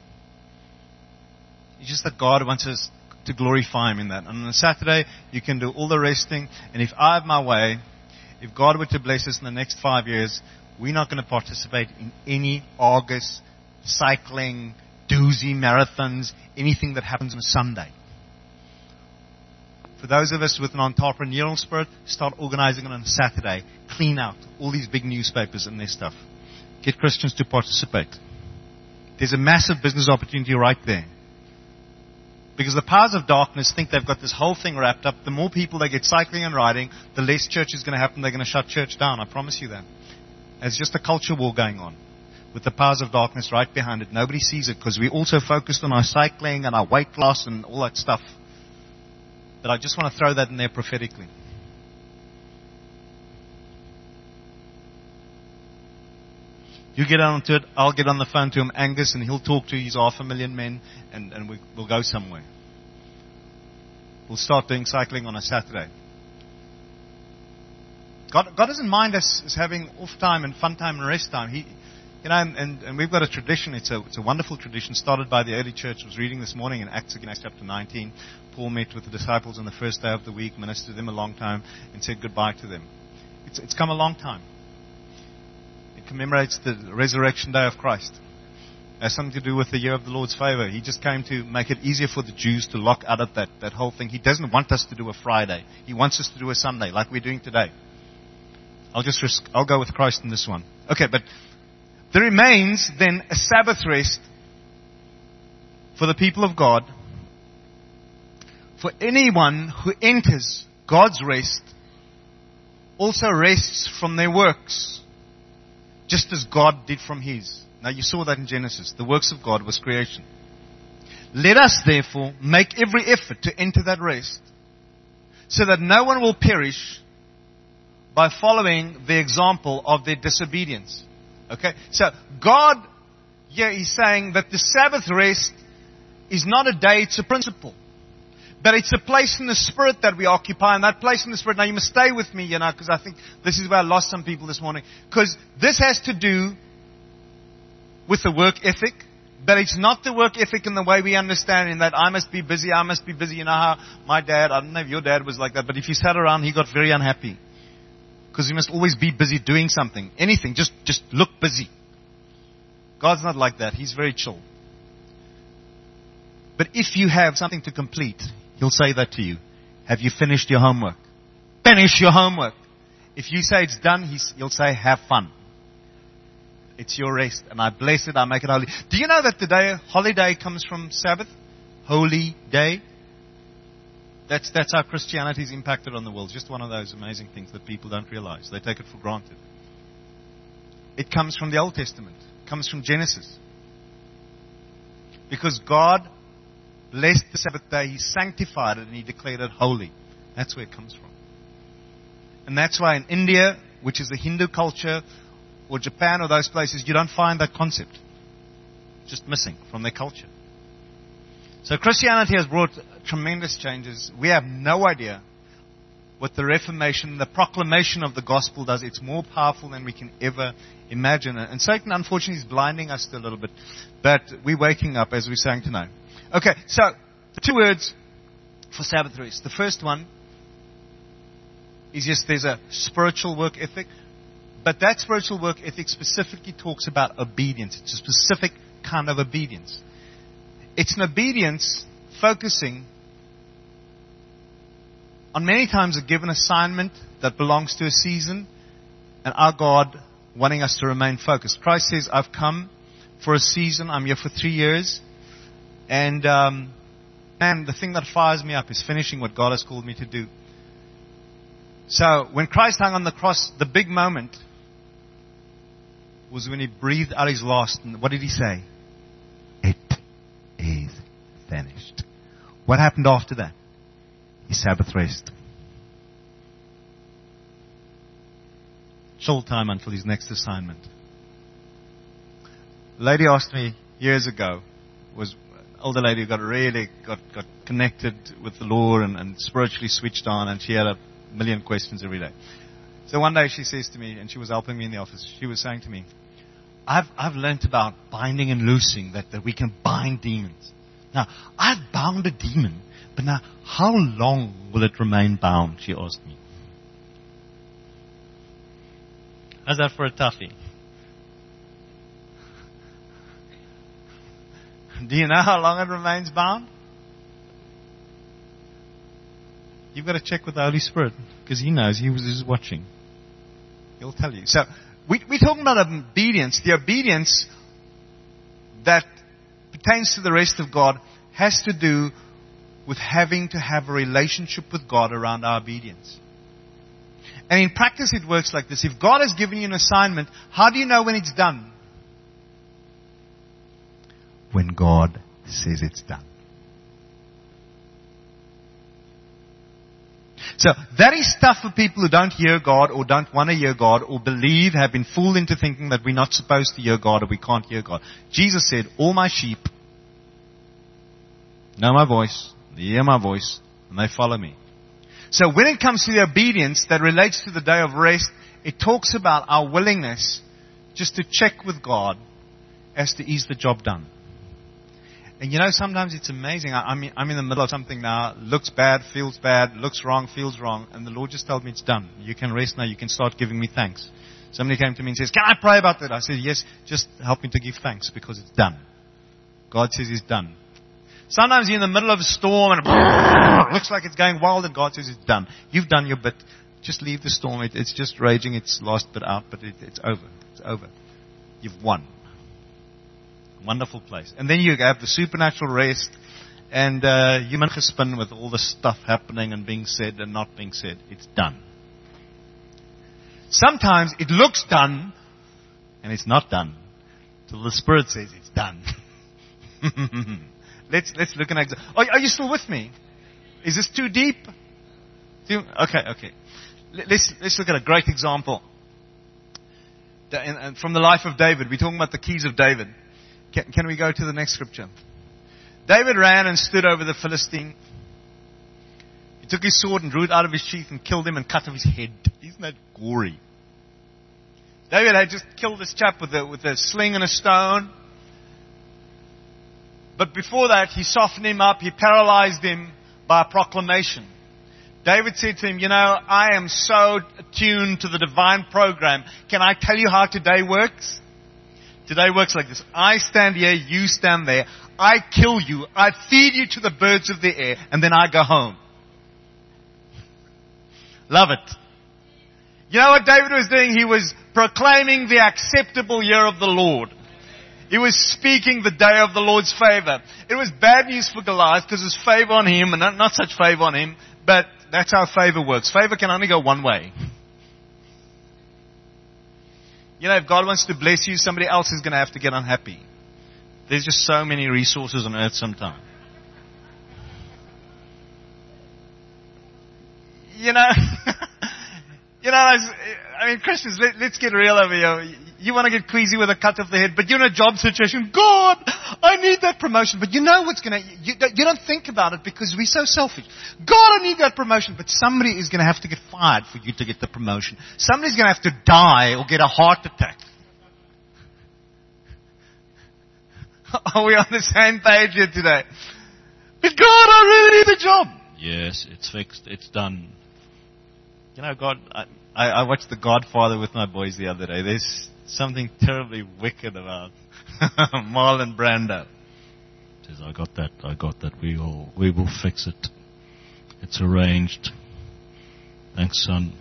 It's just that God wants us to glorify Him in that. And on a Saturday, you can do all the resting. And if I have my way, if God were to bless us in the next 5 years, we're not going to participate in any August cycling, doozy marathons, anything that happens on a Sunday. For those of us with an entrepreneurial spirit, start organizing it on a Saturday. Clean out all these big newspapers and their stuff. Get Christians to participate. There's a massive business opportunity right there. Because the powers of darkness think they've got this whole thing wrapped up. The more people they get cycling and riding, the less church is going to happen. They're going to shut church down. I promise you that. There's just a culture war going on with the powers of darkness right behind it. Nobody sees it because we're also focused on our cycling and our weight loss and all that stuff. But I just want to throw that in there prophetically. You get onto it, I'll get on the phone to him, Angus, and he'll talk to his 500,000 men, and we'll go somewhere. We'll start doing cycling on a Saturday. God doesn't mind us having off time and fun time and rest time. And we've got a tradition. It's a wonderful tradition started by the early church. I was reading this morning in Acts chapter 19. Paul met with the disciples on the first day of the week, ministered to them a long time, and said goodbye to them. It's come a long time. It commemorates the resurrection day of Christ. It has something to do with the year of the Lord's favor. He just came to make it easier for the Jews to lock out of that whole thing. He doesn't want us to do a Friday. He wants us to do a Sunday, like we're doing today. I'll go with Christ in this one. Okay, but there remains then a Sabbath rest for the people of God. For anyone who enters God's rest also rests from their works, just as God did from His. Now you saw that in Genesis. The works of God was creation. Let us therefore make every effort to enter that rest, so that no one will perish by following the example of their disobedience. Okay? So God here is saying that the Sabbath rest is not a day, it's a principle. But it's a place in the Spirit that we occupy, and that place in the Spirit. Now you must stay with me, because I think this is where I lost some people this morning. Because this has to do with the work ethic, but it's not the work ethic in the way we understand, in that I must be busy. You know how my dad, I don't know if your dad was like that, but if he sat around, he got very unhappy. Because he must always be busy doing something. Anything, just look busy. God's not like that. He's very chill. But if you have something to complete, He'll say that to you. Have you finished your homework? Finish your homework. If you say it's done, He'll say, have fun. It's your rest. And I bless it, I make it holy. Do you know that the day, holiday comes from Sabbath? Holy day. That's how Christianity is impacted on the world. Just one of those amazing things that people don't realize. They take it for granted. It comes from the Old Testament. It comes from Genesis. Because God blessed the Sabbath day, He sanctified it, and He declared it holy. That's where it comes from. And that's why in India, which is a Hindu culture, or Japan or those places, you don't find that concept. It's just missing from their culture. So Christianity has brought tremendous changes. We have no idea what the Reformation, the proclamation of the gospel does. It's more powerful than we can ever imagine. And Satan, unfortunately, is blinding us a little bit. But we're waking up, as we sang tonight. Okay, so the 2 words for Sabbath rest. The first one is, yes, there's a spiritual work ethic, But that spiritual work ethic specifically talks about obedience. It's a specific kind of obedience. It's an obedience focusing on many times a given assignment that belongs to a season, and our God wanting us to remain focused. Christ says, I've come for a season. I'm here for 3 years. And the thing that fires me up is finishing what God has called me to do. So when Christ hung on the cross, the big moment was when He breathed out His last. And what did He say? It is finished. What happened after that? His Sabbath rest. Chill time until His next assignment. A lady asked me years ago, was an older lady who got connected with the Lord and spiritually switched on, and she had a million questions every day. So one day she says to me, and she was helping me in the office, she was saying to me, I've learnt about binding and loosing, that we can bind demons. Now, I've bound a demon, but now, how long will it remain bound? She asked me. How's that for a toughie? Do you know how long it remains bound? You've got to check with the Holy Spirit, because He knows. He was watching. He'll tell you. So, we're talking about obedience. The obedience that pertains to the rest of God has to do with having to have a relationship with God around our obedience. And in practice it works like this. If God has given you an assignment, how do you know when it's done? When God says it's done. So that is stuff for people who don't hear God or don't want to hear God or believe, have been fooled into thinking that we're not supposed to hear God or we can't hear God. Jesus said, all my sheep know my voice, they hear my voice, and they follow me. So when it comes to the obedience that relates to the day of rest, it talks about our willingness just to check with God as to is the job done. And you know, sometimes it's amazing. I'm in the middle of something now, looks bad, feels bad, looks wrong, feels wrong, and the Lord just told me it's done. You can rest now, you can start giving me thanks. Somebody came to me and says, can I pray about that? I said, yes, just help me to give thanks because it's done. God says it's done. Sometimes you're in the middle of a storm and it looks like it's going wild and God says it's done. You've done your bit. Just leave the storm. It's just raging its last bit out, but it's over. It's over. You've won. Wonderful place. And then you have the supernatural rest and you might spin with all the stuff happening and being said and not being said. It's done. Sometimes it looks done and it's not done till the Spirit says it's done. Let's look at an example. Are you still with me? Is this too deep? Okay. Let's look at a great example. And from the life of David. We're talking about the keys of David. Can we go to the next scripture? David ran and stood over the Philistine. He took his sword and drew it out of his sheath and killed him and cut off his head. Isn't that gory? David had just killed this chap with a sling and a stone. But before that, he softened him up. He paralyzed him by a proclamation. David said to him, you know, I am so attuned to the divine program. Can I tell you how today works? Today works like this. I stand here, you stand there. I kill you. I feed you to the birds of the air. And then I go home. Love it. You know what David was doing? He was proclaiming the acceptable year of the Lord. He was speaking the day of the Lord's favor. It was bad news for Goliath because there's favor on him and not such favor on him. But that's how favor works. Favor can only go one way. You know, if God wants to bless you, somebody else is going to have to get unhappy. There's just so many resources on earth sometimes. You know, I mean, Christians, let's get real over here. You want to get queasy with a cut of the head, but you're in a job situation. God, I need that promotion. But you know what's going to, you don't think about it because we're so selfish. God, I need that promotion. But somebody is going to have to get fired for you to get the promotion. Somebody's going to have to die or get a heart attack. Are we on the same page here today? But God, I really need the job. Yes, it's fixed. It's done. God, I watched The Godfather with my boys the other day. There's something terribly wicked about Marlon Brando. He says, I got that. We will fix it. It's arranged. Thanks, son.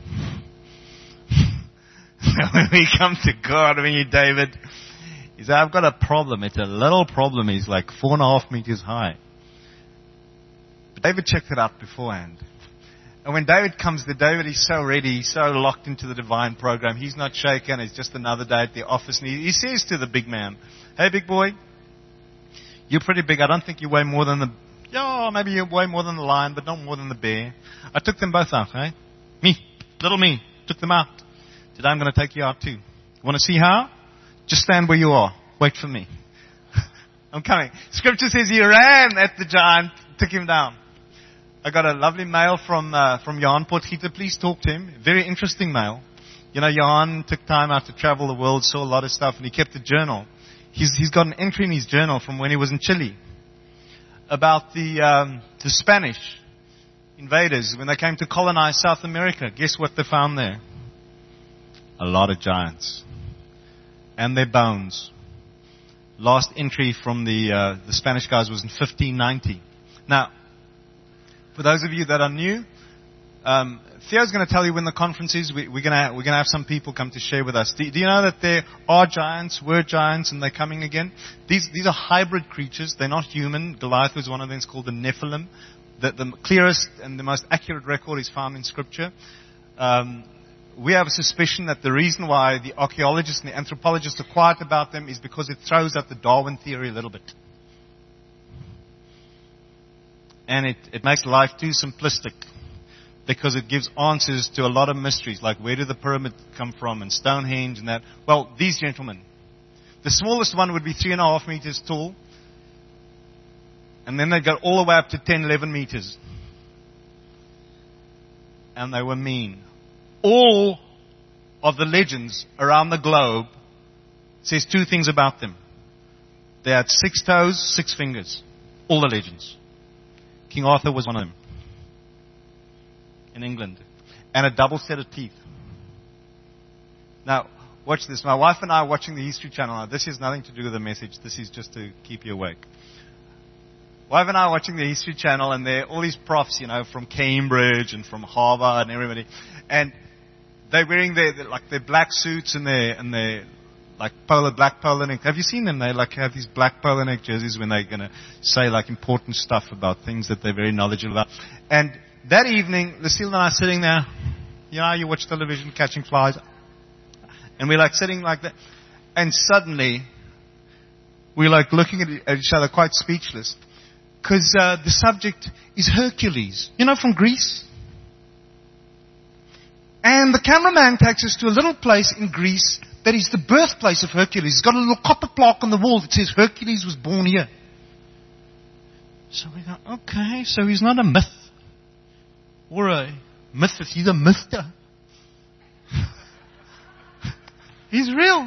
When we come to God, David, he said, I've got a problem. It's a little problem. He's like 4.5 meters high. But David checked it out beforehand. And when David comes there, David is so ready. He's so locked into the divine program. He's not shaken. It's just another day at the office. And he says to the big man, hey, big boy, you're pretty big. I don't think you weigh more than maybe you weigh more than the lion, but not more than the bear. I took them both out, eh? Little me, took them out. Today I'm going to take you out too. You want to see how? Just stand where you are. Wait for me. I'm coming. Scripture says he ran at the giant, took him down. I got a lovely mail from Johan Potgieter. Please talk to him. Very interesting mail. Johan took time out to travel the world, saw a lot of stuff, and he kept a journal. He's got an entry in his journal from when he was in Chile about the Spanish invaders when they came to colonize South America. Guess what they found there? A lot of giants and their bones. Last entry from the Spanish guys was in 1590. Now, for those of you that are new, Theo's going to tell you when the conference is. We're going to have some people come to share with us. Do you know that there are giants, were giants, and they're coming again? These are hybrid creatures. They're not human. Goliath was one of them. It's called the Nephilim. The clearest and the most accurate record is found in Scripture. We have a suspicion that the reason why the archaeologists and the anthropologists are quiet about them is because it throws out the Darwin theory a little bit. And it makes life too simplistic because it gives answers to a lot of mysteries, like where did the pyramid come from and Stonehenge and that. Well, these gentlemen, the smallest one would be 3.5 meters tall, and then they go all the way up to 10, 11 meters. And they were mean. All of the legends around the globe says two things about them. They had 6 toes, 6 fingers. All the legends. King Arthur was one of them. In England. And a double set of teeth. Now, watch this. My wife and I are watching the History Channel. Now, this has nothing to do with the message. This is just to keep you awake. Wife and I are watching the History Channel, and there are all these profs, from Cambridge and from Harvard and everybody. And they're wearing their black suits and their black polo neck. Have you seen them? They have these black polo neck jerseys when they're going to say important stuff about things that they're very knowledgeable about. And that evening, Lucille and I are sitting there. You watch television, catching flies. And we're sitting like that. And suddenly, we're looking at each other quite speechless. Because the subject is Hercules. From Greece. And the cameraman takes us to a little place in Greece that is the birthplace of Hercules. It's got a little copper plaque on the wall that says Hercules was born here. So we go, okay, so he's not a myth. Or a myth, he's a mister. He's real.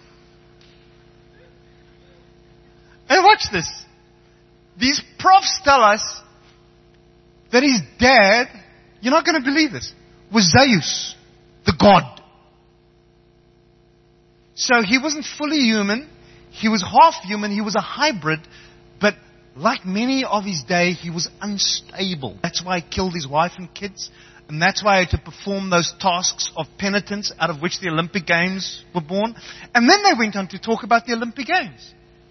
And watch this. These profs tell us that his dad, you're not going to believe this, was Zeus, the god. So he wasn't fully human. He was half human. He was a hybrid. But like many of his day, he was unstable. That's why he killed his wife and kids. And that's why he had to perform those tasks of penitence out of which the Olympic Games were born. And then they went on to talk about the Olympic Games.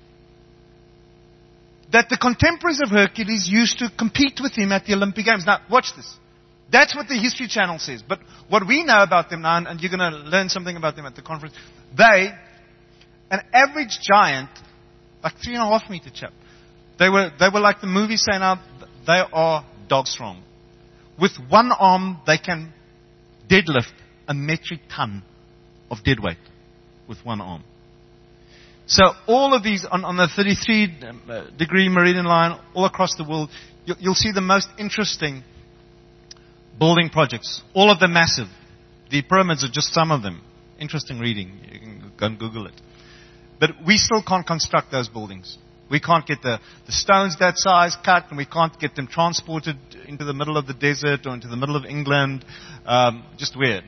That the contemporaries of Hercules used to compete with him at the Olympic Games. Now, watch this. That's what the History Channel says. But what we know about them now, and you're going to learn something about them at the conference, an average giant, 3.5 meter chap, they were like the movie saying now, they are dog strong. With one arm, they can deadlift a metric ton of dead weight with one arm. So all of these, on the 33-degree meridian line, all across the world, you'll see the most interesting building projects. All of them massive. The pyramids are just some of them. Interesting reading. You can go and Google it. But we still can't construct those buildings. We can't get the stones that size cut, and we can't get them transported into the middle of the desert or into the middle of England. Just weird.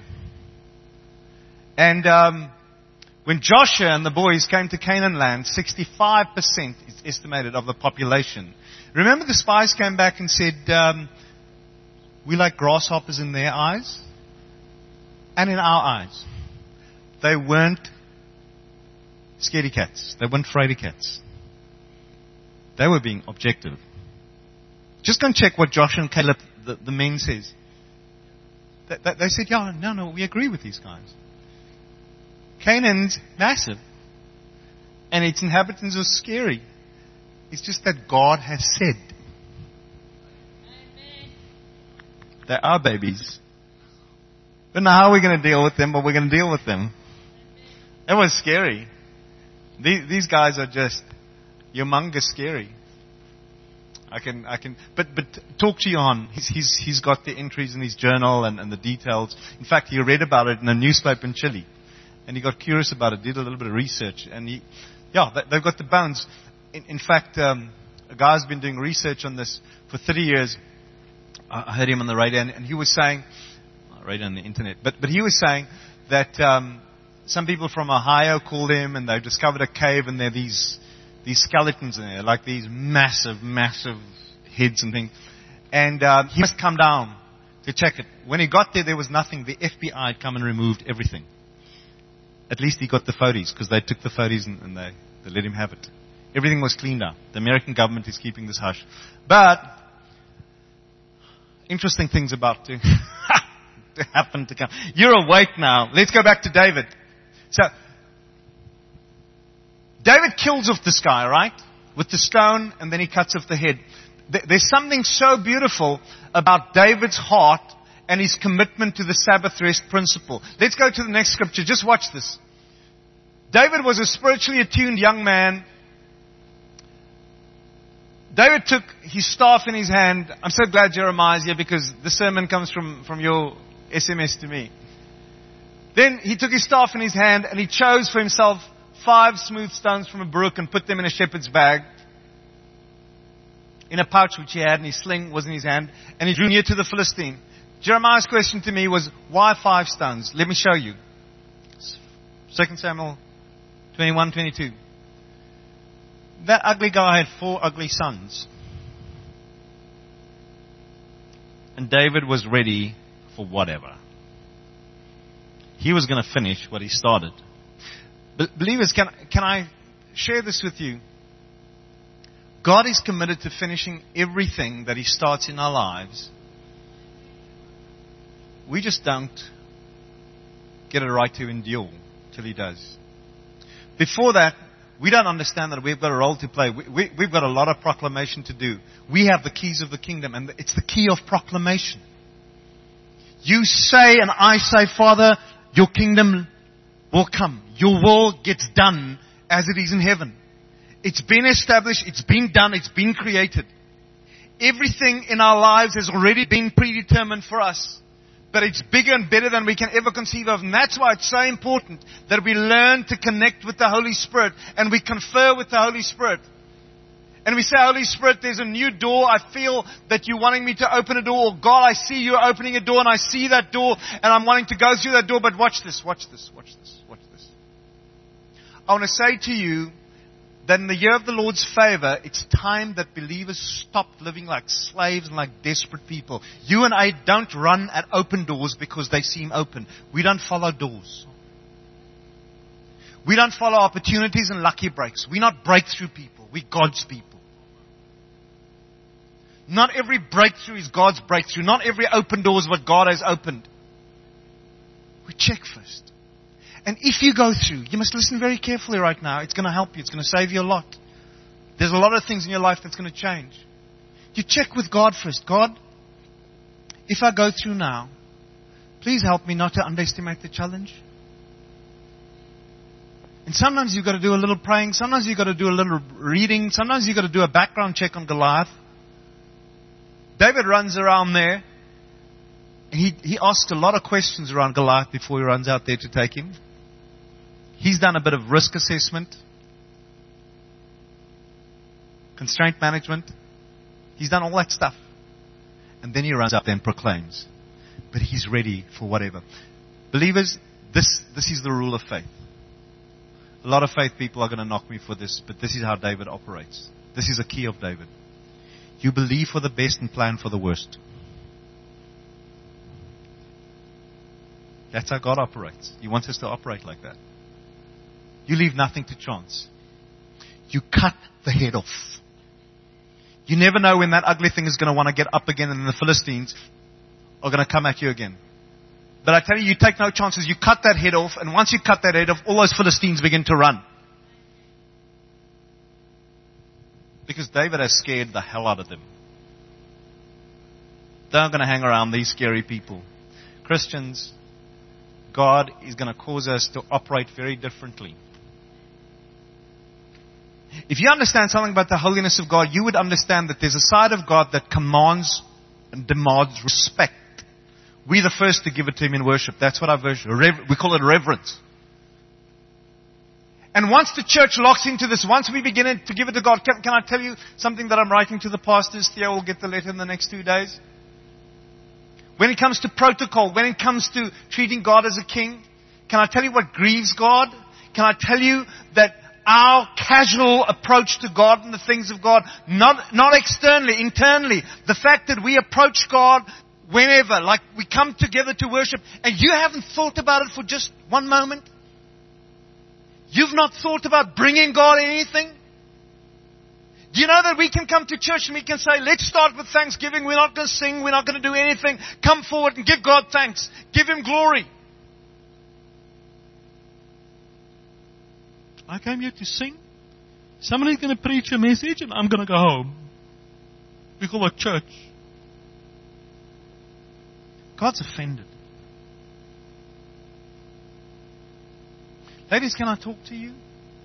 And when Joshua and the boys came to Canaan land, 65% is estimated of the population. Remember the spies came back and said, we like grasshoppers in their eyes and in our eyes. They weren't scaredy cats. They weren't fraidy cats. They were being objective. Just go and check what Joshua and Caleb, the men, says. They said, yeah, no, we agree with these guys. Canaan's massive, and its inhabitants are scary. It's just that God has said. They are babies. Don't know how we're going to deal with them, but we're going to deal with them. It was scary. These guys are just humongous scary. But talk to Johan. He's got the entries in his journal and the details. In fact, he read about it in a newspaper in Chile. And he got curious about it, did a little bit of research. And they've got the bones. In fact, a guy's been doing research on this for 30 years. I heard him on the radio, and he was saying, radio on the internet, but he was saying that some people from Ohio called him, and they've discovered a cave, and there are these skeletons in there, like these massive heads and things. And he must come down to check it. When he got there, there was nothing. The FBI had come and removed everything. At least he got the photos, because they took the photos and they let him have it. Everything was cleaned up. The American government is keeping this hush. But interesting things about to happen to come. You're awake now. Let's go back to David. So, David kills off this guy, right? With the stone, and then he cuts off the head. There's something so beautiful about David's heart and his commitment to the Sabbath rest principle. Let's go to the next scripture. Just watch this. David was a spiritually attuned young man. David took his staff in his hand. I'm so glad Jeremiah's here, because the sermon comes from your SMS to me. Then he took his staff in his hand, and he chose for himself 5 smooth stones from a brook and put them in a shepherd's bag, in a pouch which he had, and his sling was in his hand, and he drew near to the Philistine. Jeremiah's question to me was, why 5 stones? Let me show you. 2 Samuel 21:22. That ugly guy had 4 ugly sons. And David was ready for whatever. He was going to finish what he started. But believers, can I share this with you? God is committed to finishing everything that He starts in our lives. We just don't get a right to endure till He does. Before that, we don't understand that we've got a role to play. We've got a lot of proclamation to do. We have the keys of the kingdom, and it's the key of proclamation. You say and I say, Father, your kingdom will come. Your will gets done as it is in heaven. It's been established, it's been done, it's been created. Everything in our lives has already been predetermined for us. But it's bigger and better than we can ever conceive of. And that's why it's so important that we learn to connect with the Holy Spirit and we confer with the Holy Spirit. And we say, Holy Spirit, there's a new door. I feel that you're wanting me to open a door. Or God, I see you opening a door and I see that door and I'm wanting to go through that door. But watch this, watch this, watch this, watch this. I want to say to you that in the year of the Lord's favor, it's time that believers stop living like slaves and like desperate people. You and I don't run at open doors because they seem open. We don't follow doors. We don't follow opportunities and lucky breaks. We're not breakthrough people. We're God's people. Not every breakthrough is God's breakthrough. Not every open door is what God has opened. We check first. And if you go through, you must listen very carefully right now. It's going to help you. It's going to save you a lot. There's a lot of things in your life that's going to change. You check with God first. God, if I go through now, please help me not to underestimate the challenge. And sometimes you've got to do a little praying. Sometimes you've got to do a little reading. Sometimes you've got to do a background check on Goliath. David runs around there. He asks a lot of questions around Goliath before he runs out there to take him. He's done a bit of risk assessment. constraint management. He's done all that stuff. And then he runs up and proclaims. But he's ready for whatever. Believers, this is the rule of faith. A lot of faith people are going to knock me for this, but this is how David operates. This is a key of David. You believe for the best and plan for the worst. That's how God operates. He wants us to operate like that. You leave nothing to chance. You cut the head off. You never know when that ugly thing is going to want to get up again, and the Philistines are going to come at you again. But I tell you, you take no chances. You cut that head off, and once you cut that head off, all those Philistines begin to run. Because David has scared the hell out of them. They're not going to hang around these scary people. Christians, God is going to cause us to operate very differently. If you understand something about the holiness of God, you would understand that there's a side of God that commands and demands respect. We're the first to give it to Him in worship. That's what our version, we call it reverence. And once the church locks into this, once we begin to give it to God, can I tell you something that I'm writing to the pastors? Theo will get the letter in the next 2 days. When it comes to protocol, when it comes to treating God as a king, can I tell you what grieves God? Can I tell you that our casual approach to God and the things of God, not externally, internally, the fact that we approach God whenever, like we come together to worship, and you haven't thought about it for just one moment? You've not thought about bringing God anything? Do you know that we can come to church and we can say, let's start with thanksgiving. We're not going to sing. We're not going to do anything. Come forward and give God thanks. Give Him glory. I came here to sing. Somebody's going to preach a message and I'm going to go home. We call it church. God's offended. Ladies, can I talk to you?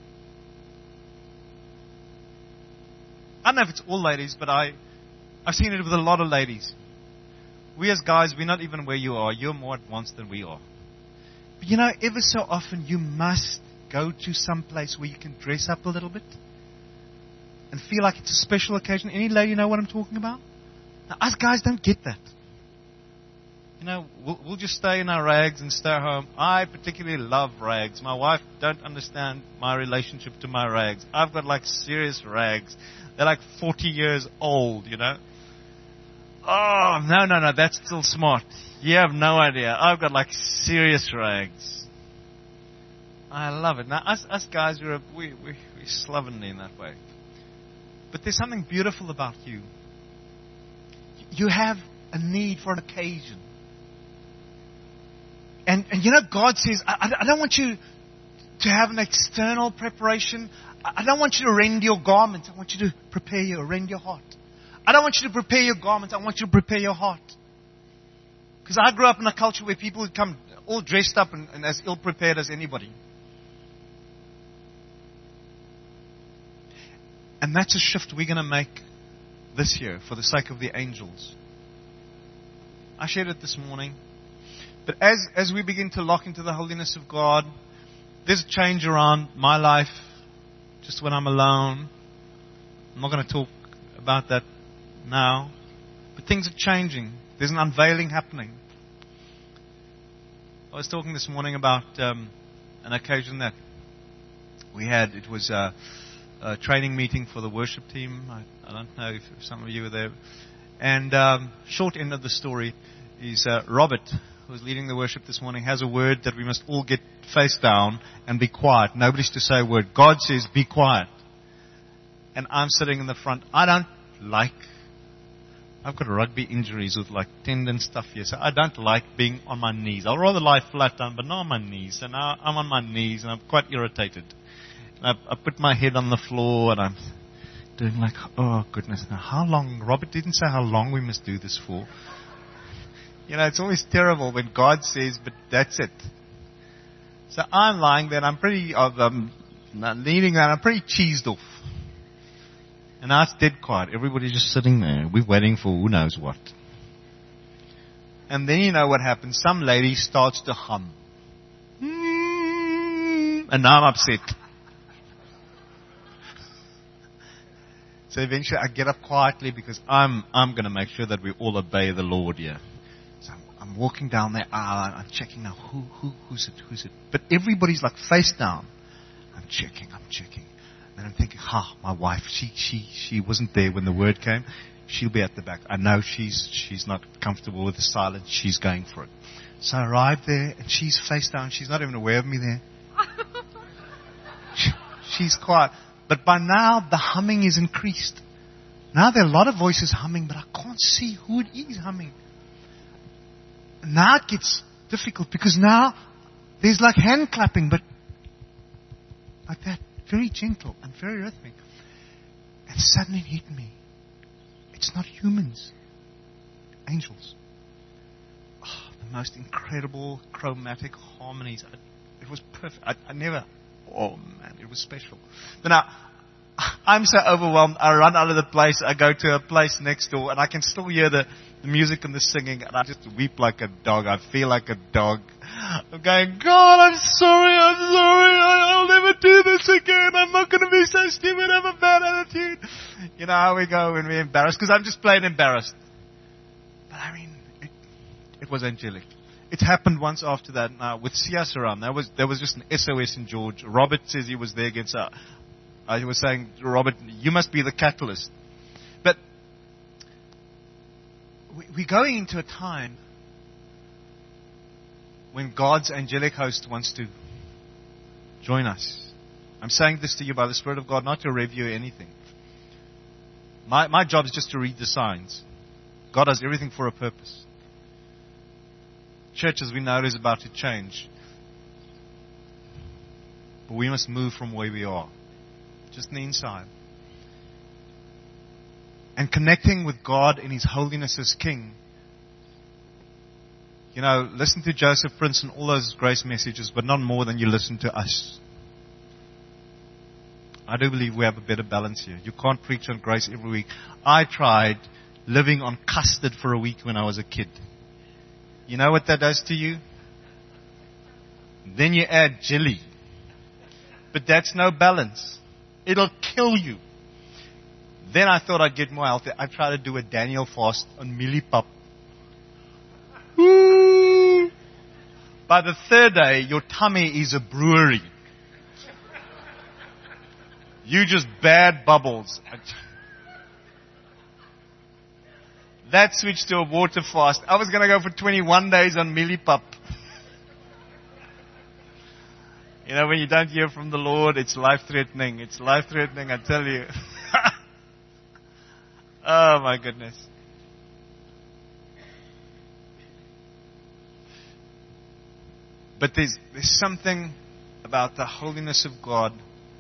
I don't know if it's all ladies, but I've seen it with a lot of ladies. We as guys, we're not even where you are. You're more advanced than we are. But you know, ever so often you must go to some place where you can dress up a little bit and feel like it's a special occasion. Any lady know what I'm talking about? Now, us guys don't get that. You know, we'll just stay in our rags and stay home. I particularly love rags. My wife don't understand my relationship to my rags. I've got like serious rags. They're like 40 years old, you know. Oh, no, that's still smart. You have no idea. I've got like serious rags. I love it. Now, us guys, we're slovenly in that way. But there's something beautiful about you. You have a need for an occasion. And you know, God says, I don't want you to have an external preparation. I don't want you to rend your garments. I want you to rend your heart. I don't want you to prepare your garments. I want you to prepare your heart. Because I grew up in a culture where people would come all dressed up and as ill-prepared as anybody. And that's a shift we're going to make this year for the sake of the angels. I shared it this morning. But as we begin to lock into the holiness of God, there's a change around my life just when I'm alone. I'm not going to talk about that now. But things are changing. There's an unveiling happening. I was talking this morning about an occasion that we had. It was a training meeting for the worship team. I don't know if some of you were there. And short end of the story is Robert, who was leading the worship this morning, has a word that we must all get face down and be quiet. Nobody's to say a word. God says, be quiet. And I'm sitting in the front. I've got rugby injuries with like tendon stuff here, so I don't like being on my knees. I'd rather lie flat down, but not on my knees. And now I'm on my knees and I'm quite irritated. And I put my head on the floor and I'm doing like, oh goodness, now how long? Robert didn't say how long we must do this for. You know, it's always terrible when God says, but that's it. So I'm lying there and I'm pretty, leaning there and I'm pretty cheesed off. And now it's dead quiet. Everybody's just sitting there. We're waiting for who knows what. And then you know what happens. Some lady starts to hum. And now I'm upset. So eventually I get up quietly because I'm going to make sure that we all obey the Lord here. So I'm walking down the aisle. I'm checking now who's it. But everybody's like face down. I'm checking. And I'm thinking, my wife, she wasn't there when the word came. She'll be at the back. I know she's not comfortable with the silence. She's going for it. So I arrive there and she's face down. She's not even aware of me there. She's quiet. But by now, the humming is increased. Now there are a lot of voices humming, but I can't see who it is humming. Now it gets difficult because now there's like hand clapping, but like that, very gentle and very rhythmic. And suddenly it hit me. It's not humans. Angels. Oh, the most incredible chromatic harmonies. It was perfect. I never... Oh man, it was special. But now, I'm so overwhelmed. I run out of the place. I go to a place next door, and I can still hear the music and the singing, and I just weep like a dog. I feel like a dog. I'm going, God, I'm sorry. I'll never do this again. I'm not going to be so stupid. I have a bad attitude. You know how we go when we're embarrassed, because I'm just plain embarrassed. But I mean, it was angelic. It happened once after that with Sias around. There was just an SOS in George. Robert says he was there against I was saying, Robert, you must be the catalyst. But we're going into a time when God's angelic host wants to join us. I'm saying this to you by the Spirit of God, not to review anything. My job is just to read the signs. God does everything for a purpose. Church, as we know, is about to change. But we must move from where we are. Just on the inside. And connecting with God in His holiness as King. You know, listen to Joseph Prince and all those grace messages, but not more than you listen to us. I do believe we have a better balance here. You can't preach on grace every week. I tried living on custard for a week when I was a kid. You know what that does to you? Then you add jelly. But that's no balance. It'll kill you. Then I thought I'd get more healthy. I tried to do a Daniel fast on millipap. Woo! By the third day, your tummy is a brewery. You just bad bubbles. That switched to a water fast. I was going to go for 21 days on millipap. You know, when you don't hear from the Lord, it's life-threatening. It's life-threatening, I tell you. Oh, my goodness. But there's something about the holiness of God.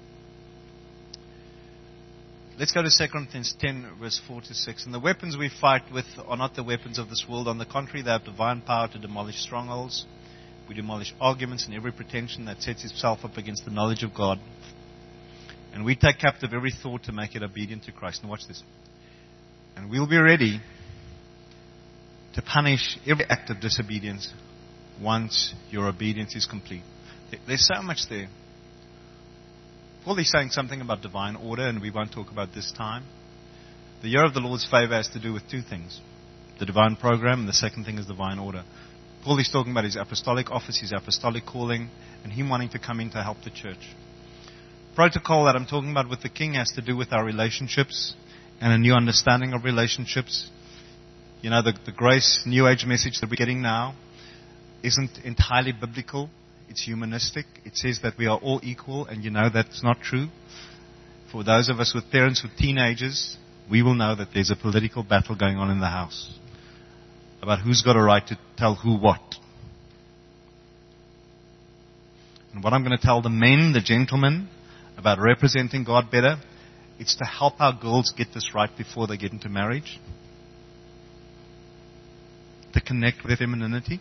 Let's go to 2 Corinthians 10, verse 4 to 6. And the weapons we fight with are not the weapons of this world. On the contrary, they have divine power to demolish strongholds. We demolish arguments and every pretension that sets itself up against the knowledge of God. And we take captive every thought to make it obedient to Christ. And watch this. And we'll be ready to punish every act of disobedience once your obedience is complete. There's so much there. Paul is saying something about divine order, and we won't talk about this time. The year of the Lord's favor has to do with two things. The divine program, and the second thing is divine order. Paul is talking about his apostolic office, his apostolic calling, and him wanting to come in to help the church. Protocol that I'm talking about with the King has to do with our relationships and a new understanding of relationships. You know, the grace, New Age message that we're getting now isn't entirely biblical. It's humanistic. It says that we are all equal, and you know that's not true. For those of us with parents with teenagers, we will know that there's a political battle going on in the house about who's got a right to tell who what. And what I'm going to tell the men, the gentlemen, about representing God better, it's to help our girls get this right before they get into marriage. To connect with femininity.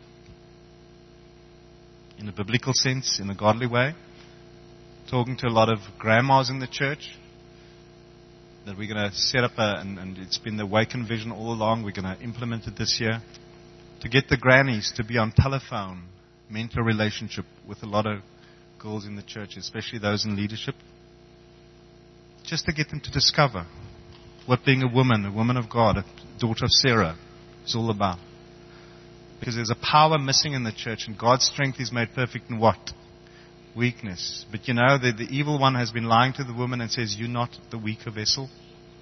In a biblical sense, in a godly way. Talking to a lot of grandmas in the church. That we're going to set up and it's been the Awaken vision all along. We're going to implement it this year. To get the grannies to be on telephone, mentor relationship with a lot of girls in the church, especially those in leadership. Just to get them to discover what being a woman of God, a daughter of Sarah, is all about. Because there's a power missing in the church, and God's strength is made perfect in what? Weakness. But you know, the evil one has been lying to the woman and says, you're not the weaker vessel.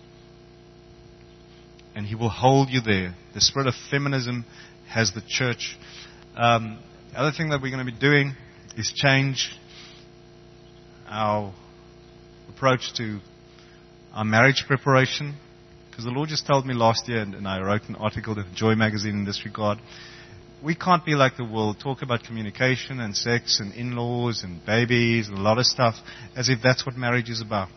And he will hold you there. The spirit of feminism has the church. The other thing that we're going to be doing is change our approach to our marriage preparation. Because the Lord just told me last year, and I wrote an article to Joy magazine in this regard, we can't be like the world, talk about communication and sex and in-laws and babies and a lot of stuff as if that's what marriage is about.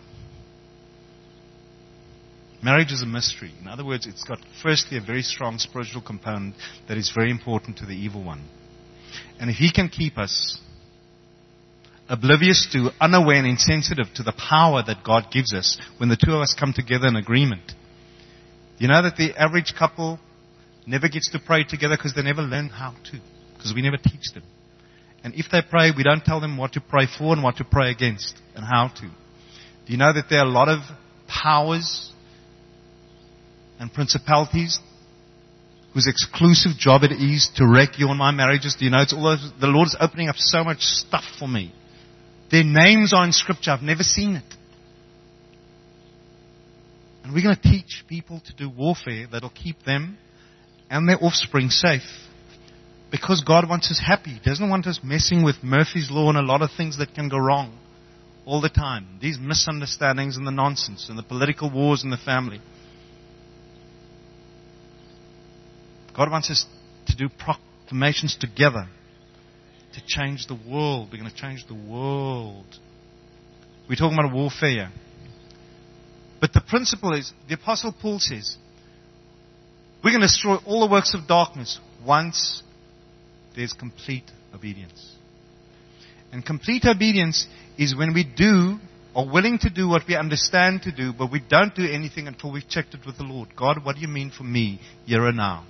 Marriage is a mystery. In other words, it's got firstly a very strong spiritual component that is very important to the evil one. And if he can keep us oblivious to, unaware and insensitive to the power that God gives us when the two of us come together in agreement. You know that the average couple never gets to pray together because they never learn how to. Because we never teach them. And if they pray, we don't tell them what to pray for and what to pray against and how to. Do you know that there are a lot of powers and principalities whose exclusive job it is to wreck you and my marriages? Do you know it's all those, the Lord is opening up so much stuff for me. Their names are in Scripture. I've never seen it. And we're going to teach people to do warfare that will keep them and their offspring safe. Because God wants us happy. He doesn't want us messing with Murphy's Law and a lot of things that can go wrong all the time. These misunderstandings and the nonsense and the political wars in the family. God wants us to do proclamations together to change the world. We're going to change the world. We're talking about warfare. But the principle is, the Apostle Paul says, we're going to destroy all the works of darkness once there's complete obedience. And complete obedience is when we do, or willing to do what we understand to do, but we don't do anything until we've checked it with the Lord. God, what do you mean for me here and now?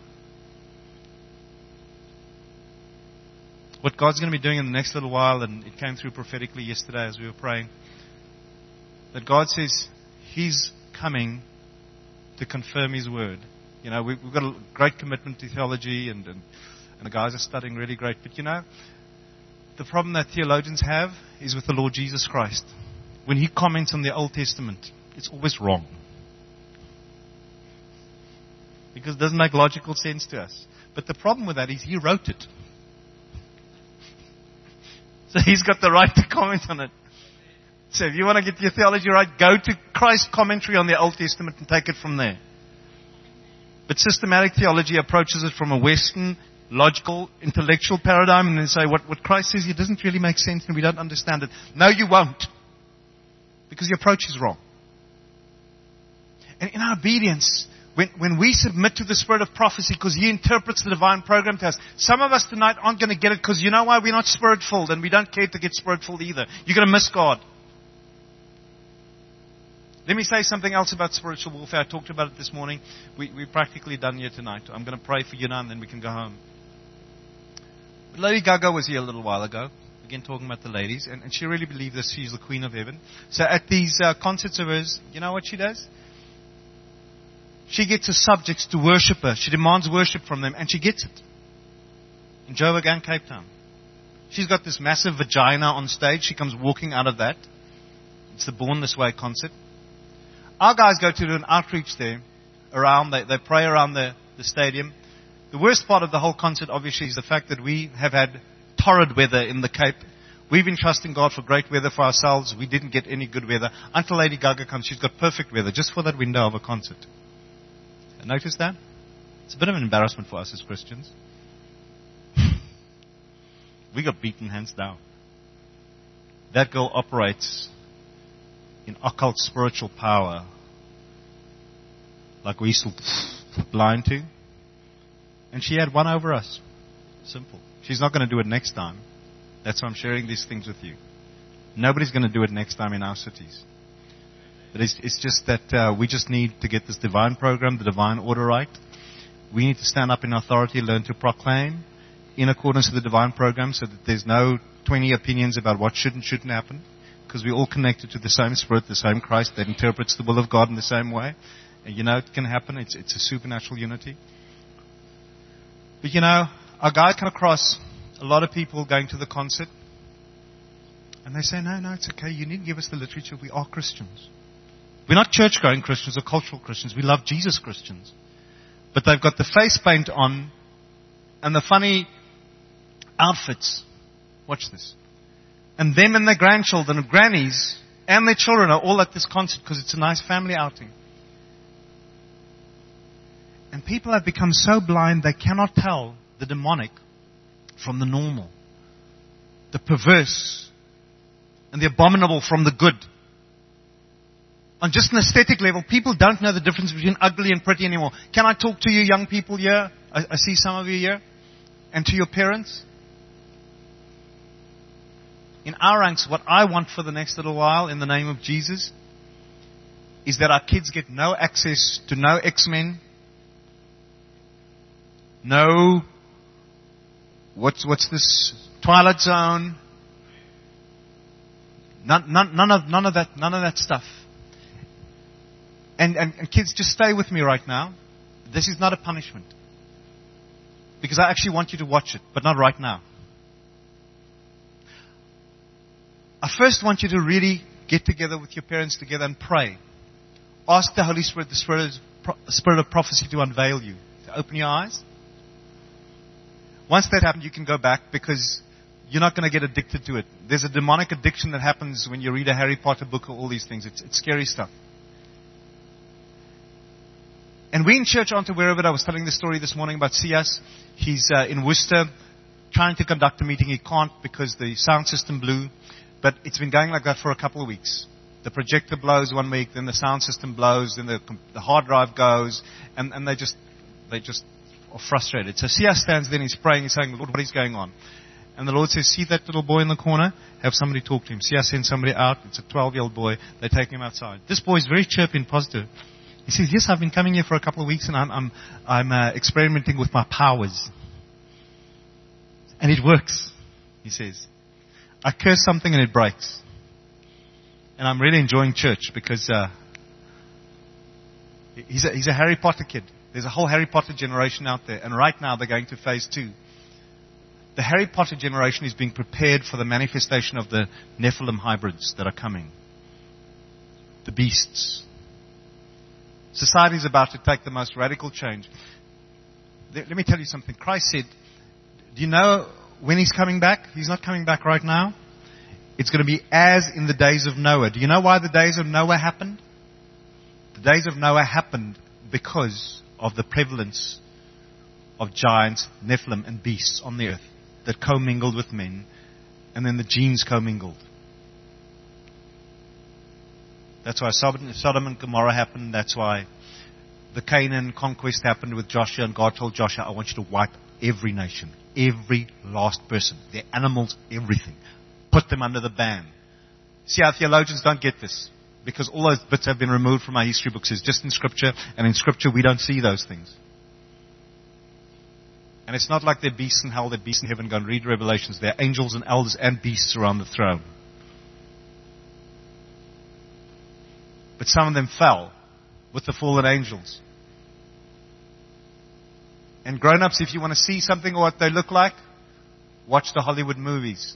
What God's going to be doing in the next little while, and it came through prophetically yesterday as we were praying, that God says He's coming to confirm His word. You know, we've got a great commitment to theology, and the guys are studying really great. But you know, the problem that theologians have is with the Lord Jesus Christ. When He comments on the Old Testament, it's always wrong. Because it doesn't make logical sense to us. But the problem with that is He wrote it. So He's got the right to comment on it. So if you want to get your theology right, go to Christ's commentary on the Old Testament and take it from there. But systematic theology approaches it from a Western, logical, intellectual paradigm and then say, what Christ says here doesn't really make sense and we don't understand it. No, you won't. Because your approach is wrong. And in our obedience, when we submit to the spirit of prophecy because He interprets the divine program to us, some of us tonight aren't going to get it because you know why? We're not spirit-filled and we don't care to get spirit-filled either. You're going to miss God. Let me say something else about spiritual warfare. I talked about it this morning. We're practically done here tonight. I'm going to pray for you now and then we can go home. Lady Gaga was here a little while ago. Again, talking about the ladies. And she really believed that she's the Queen of Heaven. So at these concerts of hers, you know what she does? She gets her subjects to worship her. She demands worship from them and she gets it. In Joburg and Cape Town. She's got this massive vagina on stage. She comes walking out of that. It's the Born This Way concert. Our guys go to do an outreach there. They pray around the stadium. The worst part of the whole concert, obviously, is the fact that we have had torrid weather in the Cape. We've been trusting God for great weather for ourselves. We didn't get any good weather. Until Lady Gaga comes, she's got perfect weather just for that window of a concert. Notice that? It's a bit of an embarrassment for us as Christians. We got beaten hands down. That girl operates in occult spiritual power like we're still blind to. And she had one over us. Simple. She's not going to do it next time. That's why I'm sharing these things with you. Nobody's going to do it next time in our cities. But it's just that we just need to get this divine program, the divine order right. We need to stand up in authority, learn to proclaim in accordance with the divine program so that there's no 20 opinions about what should and shouldn't happen. Because we're all connected to the same Spirit, the same Christ that interprets the will of God in the same way. And it can happen. It's a supernatural unity. But our guy come across a lot of people going to the concert. And they say, no, it's okay. You needn't give us the literature. We are Christians. We're not church-going Christians or cultural Christians. We love Jesus Christians. But they've got the face paint on and the funny outfits. Watch this. And them and their grandchildren and grannies and their children are all at this concert because it's a nice family outing. And people have become so blind they cannot tell the demonic from the normal, the perverse and the abominable from the good. On just an aesthetic level, people don't know the difference between ugly and pretty anymore. Can I talk to you young people here? I see some of you here. And to your parents. In our ranks, what I want for the next little while, in the name of Jesus, is that our kids get no access to no X-Men, no, what's this, Twilight Zone, none of that stuff. And kids, just stay with me right now. This is not a punishment. Because I actually want you to watch it, but not right now. I first want you to really get together with your parents together and pray. Ask the Holy Spirit, the Spirit of prophecy to unveil you, to open your eyes. Once that happens, you can go back because you're not going to get addicted to it. There's a demonic addiction that happens when you read a Harry Potter book or all these things. It's scary stuff. And we in church aren't aware of it. I was telling the story this morning about Sias. He's in Worcester trying to conduct a meeting. He can't because the sound system blew. But it's been going like that for a couple of weeks. The projector blows 1 week, then the sound system blows, then the hard drive goes, and they just are frustrated. So Sias stands there and he's praying, he's saying, Lord, what is going on? And the Lord says, see that little boy in the corner? Have somebody talk to him. Sias sends somebody out. It's a 12-year-old boy. They take him outside. This boy is very chirpy and positive. He says, yes, I've been coming here for a couple of weeks and I'm experimenting with my powers. And it works, he says. I curse something and it breaks. And I'm really enjoying church because he's a Harry Potter kid. There's a whole Harry Potter generation out there. And right now they're going to phase 2. The Harry Potter generation is being prepared for the manifestation of the Nephilim hybrids that are coming. The beasts. Society is about to take the most radical change. Let me tell you something. Christ said, do you know when He's coming back? He's not coming back right now. It's going to be as in the days of Noah. Do you know why the days of Noah happened? The days of Noah happened because of the prevalence of giants, Nephilim, and beasts on the earth that commingled with men, and then the genes commingled. That's why Sodom and Gomorrah happened. That's why the Canaan conquest happened with Joshua, and God told Joshua, I want you to wipe every nation, every last person, their animals, everything. Put them under the ban. See, our theologians don't get this because all those bits have been removed from our history books. It's just in Scripture, and in Scripture we don't see those things. And it's not like they're beasts in hell, they're beasts in heaven. Go and read Revelations. There are angels and elders and beasts around the throne. But some of them fell with the fallen angels. And grown-ups, if you want to see something or what they look like, watch the Hollywood movies.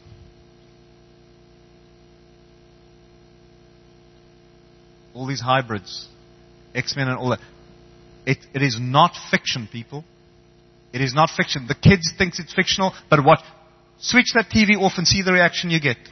All these hybrids, X-Men and all that. It is not fiction, people. It is not fiction. The kids think it's fictional, but what? Switch that TV off and see the reaction you get.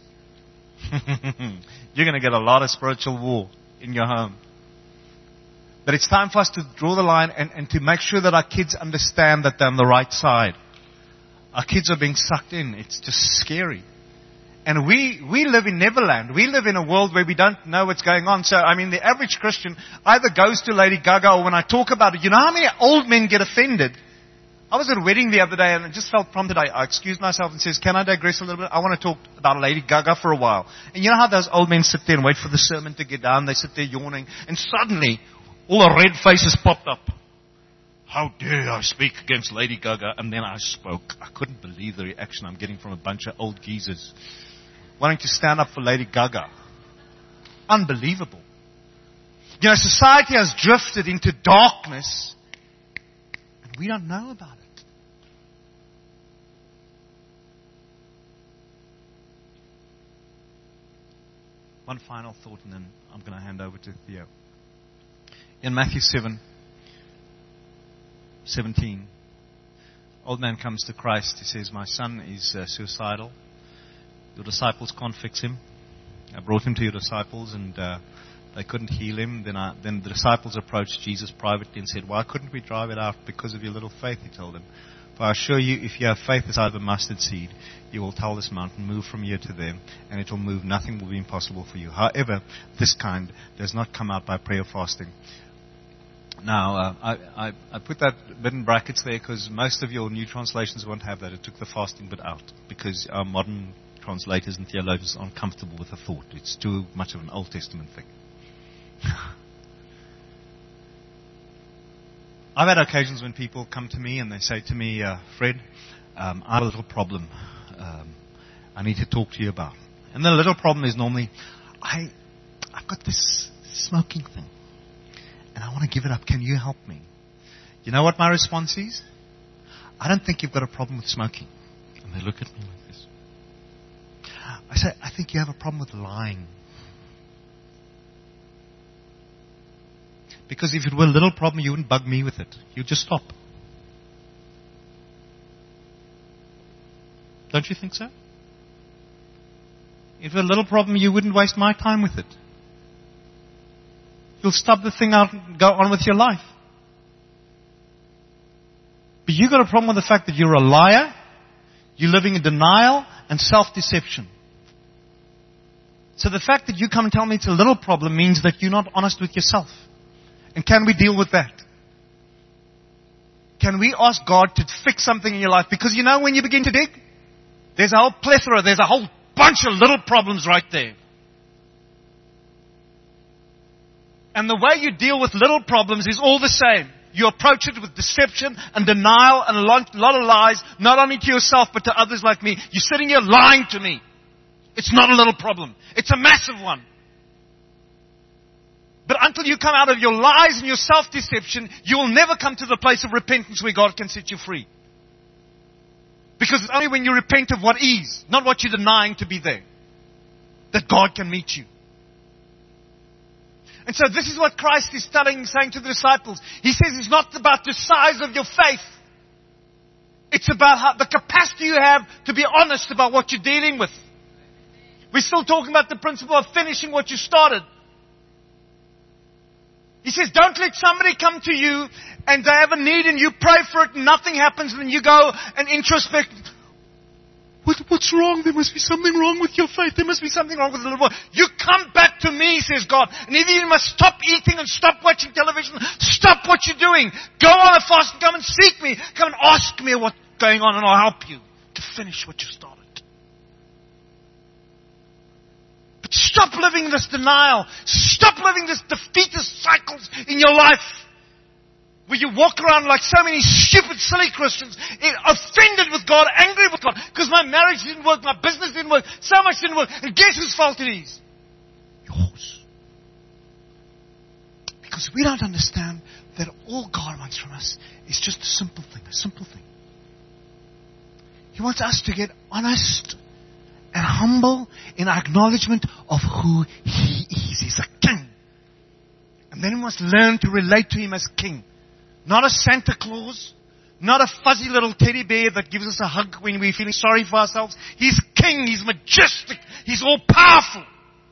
You're going to get a lot of spiritual war in your home. But it's time for us to draw the line and to make sure that our kids understand that they're on the right side. Our kids are being sucked in. It's just scary. And we live in Neverland. We live in a world where we don't know what's going on. So, I mean, the average Christian either goes to Lady Gaga, or when I talk about it, you know how many old men get offended? I was at a wedding the other day and I just felt prompted. I excused myself and says, can I digress a little bit? I want to talk about Lady Gaga for a while. And you know how those old men sit there and wait for the sermon to get down? They sit there yawning. And suddenly, all the red faces popped up. How dare I speak against Lady Gaga? And then I spoke. I couldn't believe the reaction I'm getting from a bunch of old geezers wanting to stand up for Lady Gaga. Unbelievable. You know, society has drifted into darkness, and we don't know about it. One final thought, and then I'm going to hand over to Theo. In Matthew 7:17, old man comes to Christ. He says, "My son is suicidal. Your disciples can't fix him. I brought him to your disciples, and they couldn't heal him." Then the disciples approached Jesus privately and said, "Why couldn't we drive it out? Because of your little faith," he told them. "For I assure you, if you have faith the size of a mustard seed, you will tell this mountain, move from here to there, and it will move. Nothing will be impossible for you. However, this kind does not come out by prayer or fasting." Now, I put that bit in brackets there because most of your new translations won't have that. It took the fasting bit out because our modern translators and theologians aren't comfortable with the thought. It's too much of an Old Testament thing. I've had occasions when people come to me and they say to me, "Fred, I have a little problem I need to talk to you about." And the little problem is normally, I've got this smoking thing and I want to give it up. Can you help me? You know what my response is? "I don't think you've got a problem with smoking." And they look at me like this. I say, "I think you have a problem with lying." Because if it were a little problem, you wouldn't bug me with it. You'd just stop. Don't you think so? If it were a little problem, you wouldn't waste my time with it. You'll stub the thing out and go on with your life. But you've got a problem with the fact that you're a liar, you're living in denial and self-deception. So the fact that you come and tell me it's a little problem means that you're not honest with yourself. And can we deal with that? Can we ask God to fix something in your life? Because you know when you begin to dig, there's a whole plethora, there's a whole bunch of little problems right there. And the way you deal with little problems is all the same. You approach it with deception and denial and a lot of lies, not only to yourself but to others like me. You're sitting here lying to me. It's not a little problem. It's a massive one. But until you come out of your lies and your self-deception, you will never come to the place of repentance where God can set you free. Because it's only when you repent of what is, not what you're denying to be there, that God can meet you. And so this is what Christ is saying to the disciples. He says it's not about the size of your faith. It's about the capacity you have to be honest about what you're dealing with. We're still talking about the principle of finishing what you started. He says, don't let somebody come to you and they have a need and you pray for it and nothing happens and then you go and introspect. What's wrong? There must be something wrong with your faith. There must be something wrong with the little boy. You come back to me, says God. And either you must stop eating and stop watching television. Stop what you're doing. Go on a fast and come and seek me. Come and ask me what's going on and I'll help you to finish what you started. But stop living this denial. Stop living this defeatist cycles in your life. Where you walk around like so many stupid, silly Christians, offended with God, angry with God, because my marriage didn't work, my business didn't work, so much didn't work. And guess whose fault it is? Yours. Because we don't understand that all God wants from us is just a simple thing, He wants us to get honest and humble in acknowledgement of who He is. He's a king. And then we must learn to relate to Him as king. Not a Santa Claus. Not a fuzzy little teddy bear that gives us a hug when we're feeling sorry for ourselves. He's king. He's majestic. He's all powerful.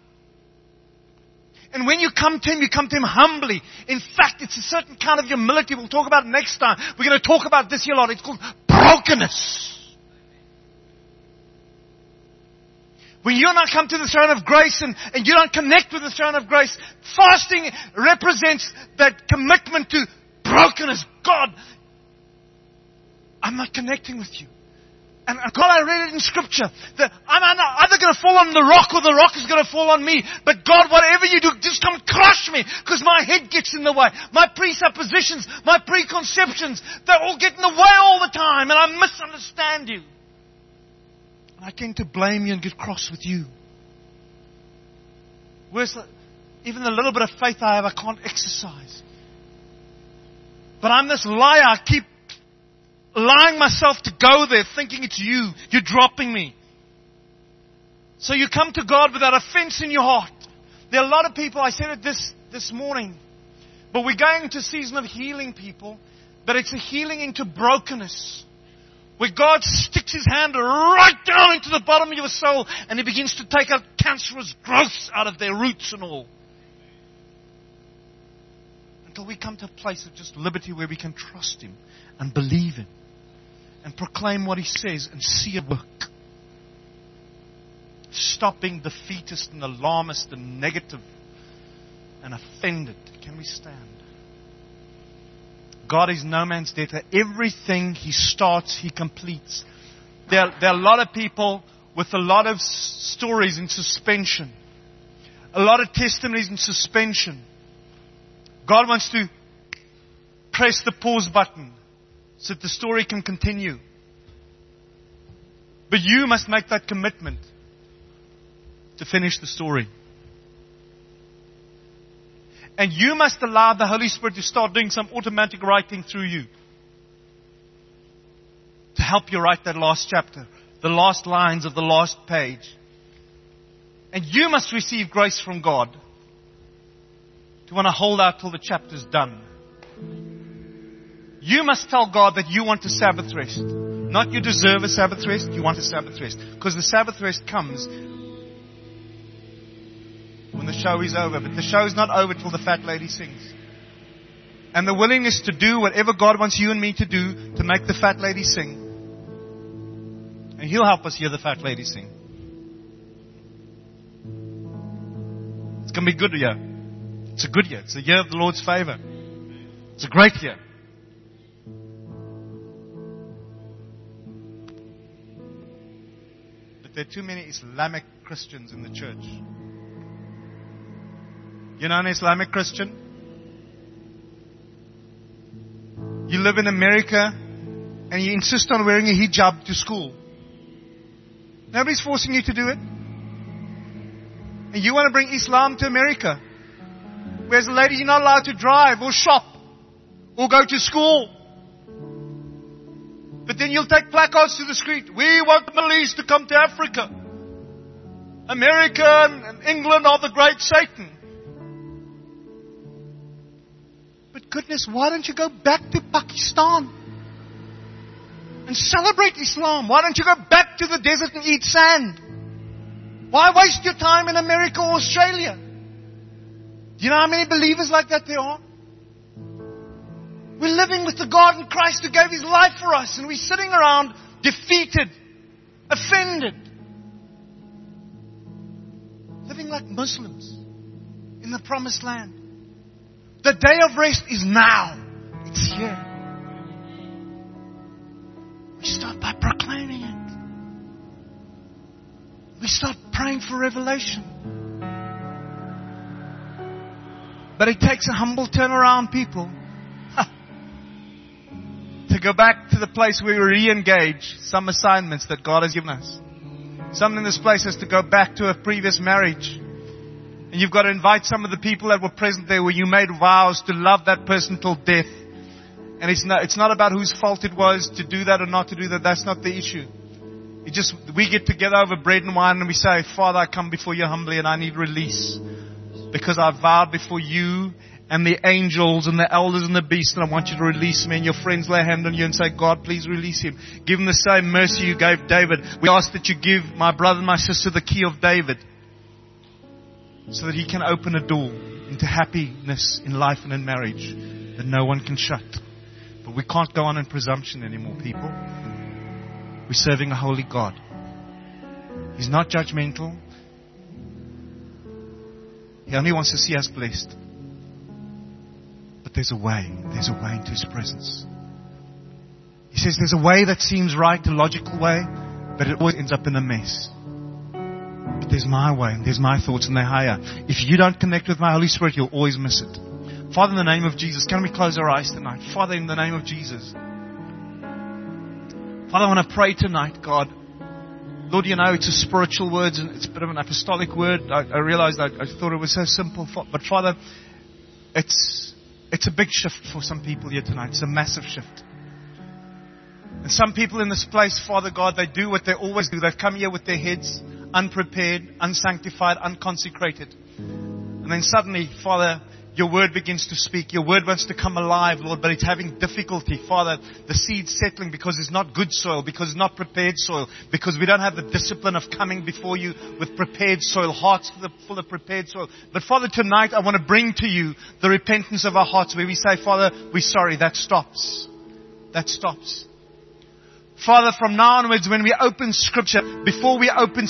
And when you come to Him, you come to Him humbly. In fact, it's a certain kind of humility. We'll talk about it next time. We're going to talk about this here a lot. It's called brokenness. When you and I come to the throne of grace and you don't connect with the throne of grace, fasting represents that commitment to brokenness. God, I'm not connecting with you. And God, I read it in Scripture that I'm either going to fall on the rock or the rock is going to fall on me. But God, whatever you do, just come crush me because my head gets in the way. My presuppositions, my preconceptions, they all get in the way all the time and I misunderstand you. And I tend to blame you and get cross with you. Even the little bit of faith I have, I can't exercise. But I'm this liar. I keep allowing myself to go there, thinking it's you. You're dropping me. So you come to God with that offense in your heart. There are a lot of people, I said it this morning, but we're going into a season of healing, people. But it's a healing into brokenness. Where God sticks His hand right down into the bottom of your soul and He begins to take out cancerous growths out of their roots and all. Until we come to a place of just liberty where we can trust Him and believe Him and proclaim what He says and see it work. Stop being defeatist and alarmist and negative and offended. Can we stand? God is no man's debtor. Everything He starts, He completes. There are a lot of people with a lot of stories in suspension. A lot of testimonies in suspension. God wants to press the pause button so that the story can continue. But you must make that commitment to finish the story. And you must allow the Holy Spirit to start doing some automatic writing through you. To help you write that last chapter. The last lines of the last page. And you must receive grace from God. To want to hold out till the chapter's done. You must tell God that you want a Sabbath rest. Not you deserve a Sabbath rest, you want a Sabbath rest. Because the Sabbath rest comes when the show is over. But the show is not over till the fat lady sings. And the willingness to do whatever God wants you and me to do to make the fat lady sing. And He'll help us hear the fat lady sing. It's going to be good year. It's a good year. It's a year of the Lord's favor. It's a great year. But there are too many Islamic Christians in the church. You know an Islamic Christian? You live in America and you insist on wearing a hijab to school. Nobody's forcing you to do it. And you want to bring Islam to America. Whereas a lady, you're not allowed to drive or shop or go to school. But then you'll take placards to the street. We want the Middle East to come to Africa. America and England are the great Satan. But goodness, why don't you go back to Pakistan and celebrate Islam? Why don't you go back to the desert and eat sand? Why waste your time in America or Australia? Do you know how many believers like that there are? We're living with the God in Christ who gave His life for us, and we're sitting around defeated, offended, living like Muslims in the promised land. The day of rest is now. It's here. We start by proclaiming it. We start praying for revelation. But it takes a humble turnaround, people. To go back to the place where we re-engage some assignments that God has given us. Some in this place has to go back to a previous marriage. And you've got to invite some of the people that were present there where you made vows to love that person till death. And it's not about whose fault it was to do that or not to do that. That's not the issue. We get together over bread and wine and we say, Father, I come before you humbly and I need release. Because I vowed before you and the angels and the elders and the beasts, and I want you to release me. And your friends lay a hand on you and say, God, please release him. Give him the same mercy you gave David. We ask that you give my brother and my sister the key of David, so that he can open a door into happiness in life and in marriage that no one can shut. But we can't go on in presumption anymore, people. We're serving a holy God. He's not judgmental. He only wants to see us blessed. But there's a way. There's a way into His presence. He says there's a way that seems right, a logical way, but it always ends up in a mess. But there's my way, and there's my thoughts, and they're higher. If you don't connect with my Holy Spirit, you'll always miss it. Father, in the name of Jesus, can we close our eyes tonight? Father, in the name of Jesus. Father, I want to pray tonight, God, Lord, it's a spiritual word and it's a bit of an apostolic word. I realized I thought it was so simple. But Father, it's a big shift for some people here tonight. It's a massive shift. And some people in this place, Father God, they do what they always do. They come here with their heads unprepared, unsanctified, unconsecrated. And then suddenly, Father, your word begins to speak. Your word wants to come alive, Lord, but it's having difficulty. Father, the seed's settling because it's not good soil, because it's not prepared soil, because we don't have the discipline of coming before you with prepared soil, hearts full of prepared soil. But Father, tonight I want to bring to you the repentance of our hearts where we say, Father, we're sorry. That stops. That stops. Father, from now onwards, when we open Scripture, before we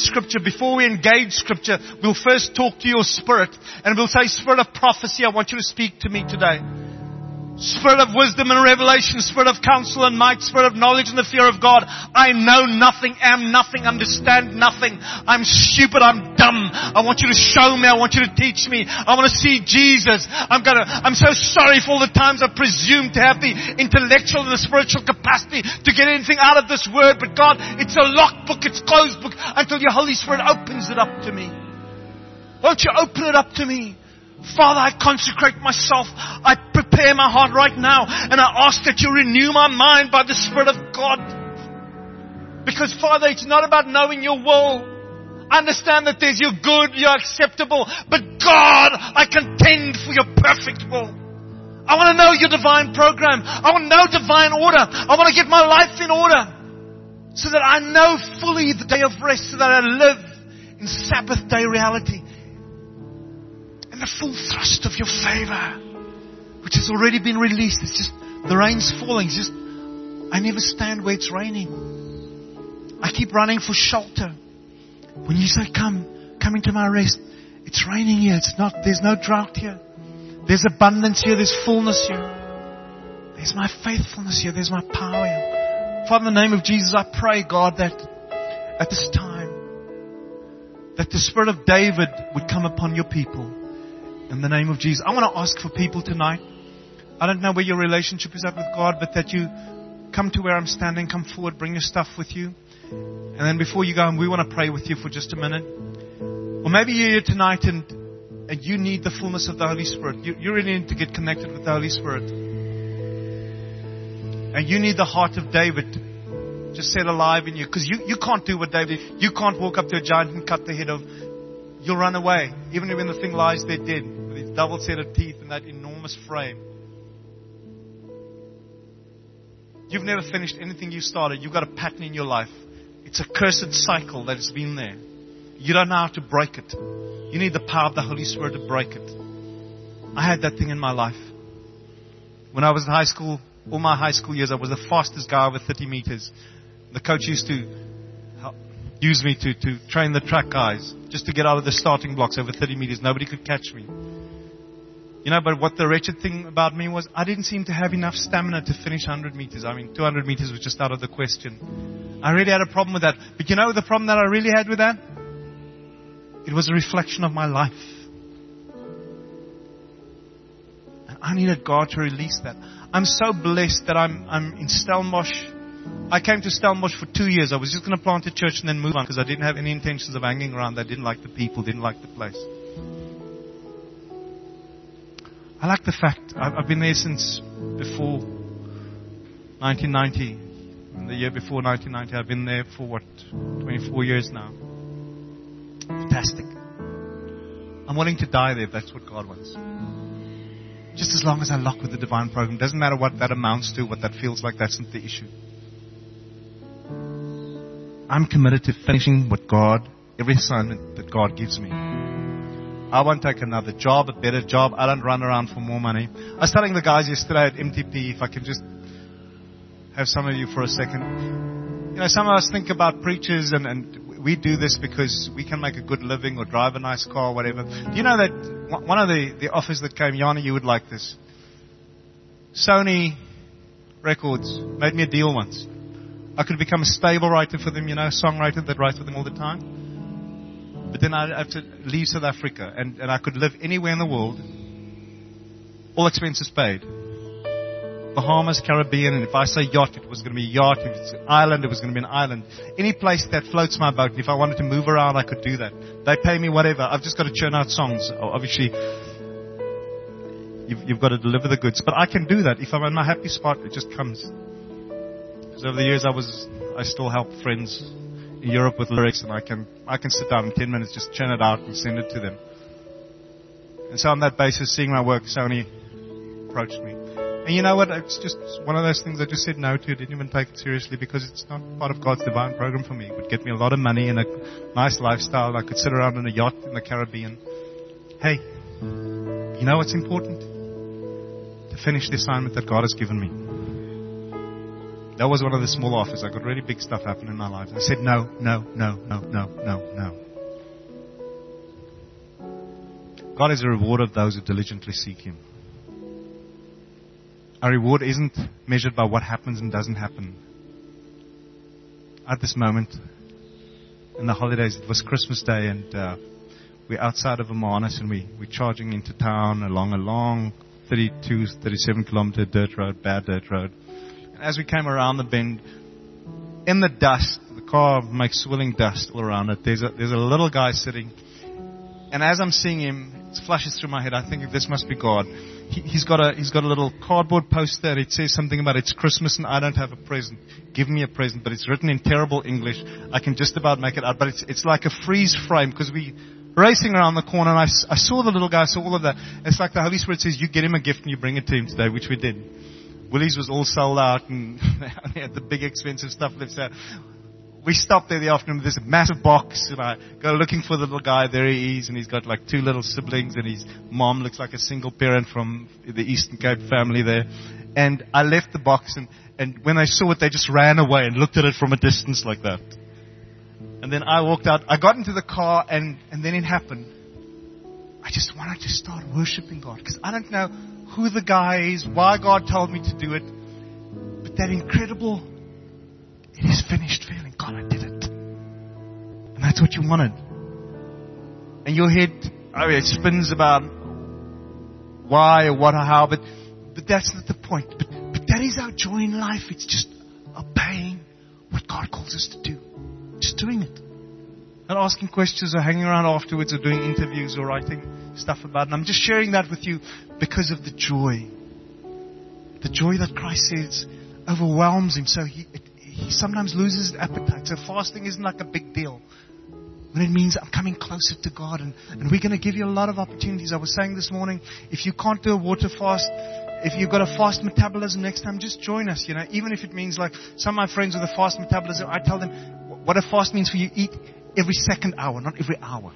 engage Scripture, we'll first talk to your Spirit and we'll say, Spirit of prophecy, I want you to speak to me today. Spirit of wisdom and revelation, Spirit of counsel and might, Spirit of knowledge and the fear of God. I know nothing, am nothing, understand nothing. I'm stupid, I'm dumb. I want you to show me, I want you to teach me. I want to see Jesus. I'm so sorry for all the times I've presumed to have the intellectual and the spiritual capacity to get anything out of this word. But God, it's a locked book, it's a closed book until your Holy Spirit opens it up to me. Won't you open it up to me? Father, I consecrate myself. I prepare my heart right now. And I ask that you renew my mind by the Spirit of God. Because, Father, it's not about knowing your will. I understand that there's your good, your acceptable. But, God, I contend for your perfect will. I want to know your divine program. I want to know divine order. I want to get my life in order. So that I know fully the day of rest. So that I live in Sabbath day reality. The full thrust of your favor, which has already been released. It's just, the rain's falling. It's just, I never stand where it's raining. I keep running for shelter. When you say, come into my rest, it's raining here. There's no drought here. There's abundance here. There's fullness here. There's my faithfulness here. There's my power here. Father, in the name of Jesus, I pray, God, that at this time, that the Spirit of David would come upon your people. In the name of Jesus. I want to ask for people tonight. I don't know where your relationship is at with God, but that you come to where I'm standing, come forward, bring your stuff with you. And then before you go, we want to pray with you for just a minute. Or maybe you're here tonight and you need the fullness of the Holy Spirit. You really need to get connected with the Holy Spirit. And you need the heart of David just set alive in you. Because you can't do what David did. You can't walk up to a giant and cut the head of. You'll run away. Even when the thing lies there dead. With its double set of teeth and that enormous frame. You've never finished anything you started. You've got a pattern in your life. It's a cursed cycle that has been there. You don't know how to break it. You need the power of the Holy Spirit to break it. I had that thing in my life. When I was in high school, all my high school years, I was the fastest guy over 30 meters. The coach used to use me to train the track guys, just to get out of the starting blocks over 30 meters. Nobody could catch me. But what the wretched thing about me was, I didn't seem to have enough stamina to finish 100 meters. 200 meters was just out of the question. I really had a problem with that. But the problem that I really had with that? It was a reflection of my life. And I needed God to release that. I'm so blessed that I'm in Stellenbosch. I came to Stellenbosch for 2 years. I was just going to plant a church and then move on because I didn't have any intentions of hanging around. I didn't like the people, didn't like the place. I like the fact I've been there since before 1990. The year before 1990, I've been there for 24 years now. Fantastic. I'm willing to die there if that's what God wants. Just as long as I lock with the divine program. Doesn't matter what that amounts to, what that feels like, that's not the issue. I'm committed to finishing every assignment that God gives me. I won't take another job, a better job. I don't run around for more money. I was telling the guys yesterday at MTP, if I can just have some of you for a second. Some of us think about preachers and we do this because we can make a good living or drive a nice car or whatever. Do you know that one of the offers that came, Yanni, you would like this. Sony Records made me a deal once. I could become a stable writer for them, a songwriter that writes for them all the time. But then I'd have to leave South Africa and I could live anywhere in the world. All expenses paid. Bahamas, Caribbean, and if I say yacht, it was going to be yacht. If it's an island, it was going to be an island. Any place that floats my boat. And if I wanted to move around, I could do that. They pay me whatever. I've just got to churn out songs. Obviously, you've got to deliver the goods. But I can do that. If I'm in my happy spot, it just comes. Because over the years, I still help friends in Europe with lyrics, and I can sit down in 10 minutes, just churn it out and send it to them. And so on that basis, seeing my work, Sony approached me. And you know what? It's just one of those things I just said no to. Didn't even take it seriously because it's not part of God's divine program for me. It would get me a lot of money and a nice lifestyle. I could sit around in a yacht in the Caribbean. Hey, you know what's important? To finish the assignment that God has given me. That was one of the small offers. I got really big stuff happen in my life. I said no. God is a rewarder of those who diligently seek Him. Our reward isn't measured by what happens and doesn't happen. At this moment, in the holidays, it was Christmas Day, and we're outside of Hermanus, and we're charging into town along a long 32, 37 kilometer dirt road, bad dirt road. And as we came around the bend, in the dust, the car makes swirling dust all around it. There's a little guy sitting, and as I'm seeing him, it flashes through my head. I think this must be God. He's got a little cardboard poster. It says something about it's Christmas and I don't have a present. Give me a present. But it's written in terrible English. I can just about make it out. But it's like a freeze frame because we racing around the corner and I saw the little guy. I saw all of that. It's like the Holy Spirit says, you get him a gift and you bring it to him today, which we did. Willie's was all sold out and they only had the big expensive stuff left. So we stopped there the afternoon with this massive box, and I go looking for the little guy. There he is, and he's got like 2 little siblings, and his mom looks like a single parent from the Eastern Cape family there. And I left the box, and when they saw it, they just ran away and looked at it from a distance like that. And then I walked out. I got into the car, and then it happened. I just wanted to start worshiping God, because I don't know who the guy is, why God told me to do it, but that incredible, it is finished feeling. God, I did it. And that's what you wanted. And your head, it spins about why or what or how, but that's not the point. But that is our joy in life. It's just obeying what God calls us to do. Just doing it. Not asking questions or hanging around afterwards or doing interviews or writing stuff about it. And I'm just sharing that with you because of the joy. The joy that Christ says overwhelms Him. So He sometimes loses his appetite. So fasting isn't like a big deal. When it means I'm coming closer to God. And we're going to give you a lot of opportunities. I was saying this morning, if you can't do a water fast, if you've got a fast metabolism next time, just join us. You know, even if it means like some of my friends with a fast metabolism, I tell them what a fast means for you. Eat every second hour, not every hour.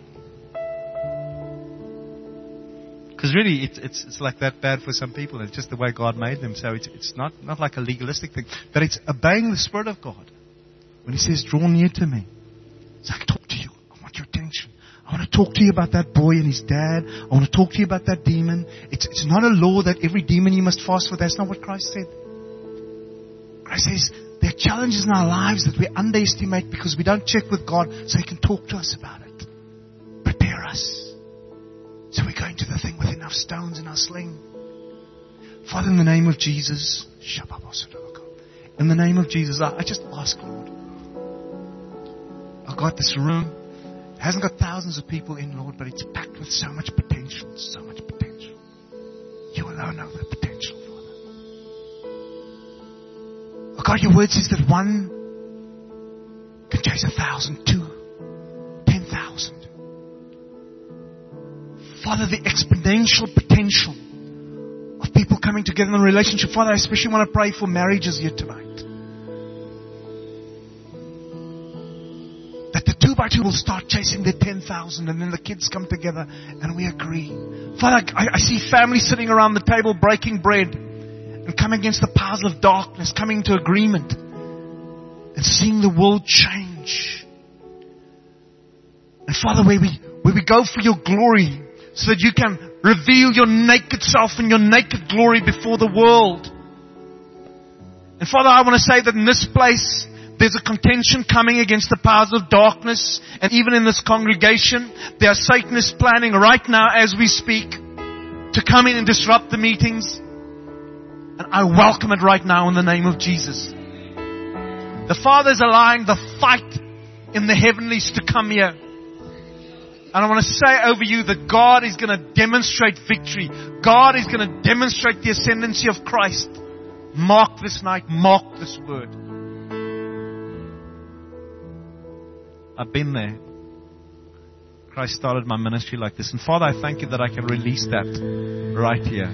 Because really, it's like that bad for some people. It's just the way God made them. So it's not like a legalistic thing. But it's obeying the Spirit of God. When He says, draw near to me. It's like, talk to you. I want your attention. I want to talk to you about that boy and his dad. I want to talk to you about that demon. It's not a law that every demon you must fast for. That's not what Christ said. Christ says, there are challenges in our lives that we underestimate because we don't check with God so He can talk to us about it. Prepare us. So we go into the thing with enough stones in our sling. Father, in the name of Jesus, in the name of Jesus, I just ask, Lord. Oh God, this room hasn't got thousands of people in, Lord, but it's packed with so much potential, so much potential. You alone know the potential, Father. Oh God, your word says that one can chase 1,000, 2, 10,000. Father, the exponential potential of people coming together in a relationship. Father, I especially want to pray for marriages here tonight. That the 2x2 will start chasing their 10,000 and then the kids come together and we agree. Father, I see families sitting around the table breaking bread and coming against the powers of darkness, coming to agreement and seeing the world change. And Father, where we go for your glory, so that you can reveal your naked self and your naked glory before the world. And Father, I want to say that in this place, there's a contention coming against the powers of darkness. And even in this congregation, there are Satanists planning right now as we speak to come in and disrupt the meetings. And I welcome it right now in the name of Jesus. The Father is allowing the fight in the heavenlies to come here. And I want to say over you that God is going to demonstrate victory. God is going to demonstrate the ascendancy of Christ. Mark this night. Mark this word. I've been there. Christ started my ministry like this. And Father, I thank you that I can release that right here.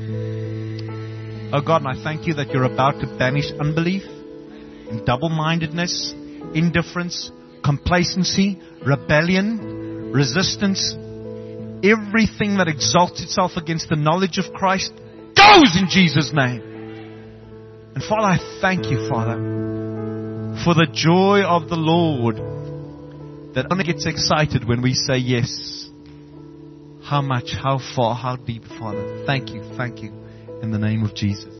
Oh God, and I thank you that you're about to banish unbelief and double-mindedness, indifference, complacency, rebellion, resistance. Everything that exalts itself against the knowledge of Christ goes in Jesus' name. And Father, I thank you, Father, for the joy of the Lord that only gets excited when we say yes. How much, how far, how deep, Father. Thank you in the name of Jesus.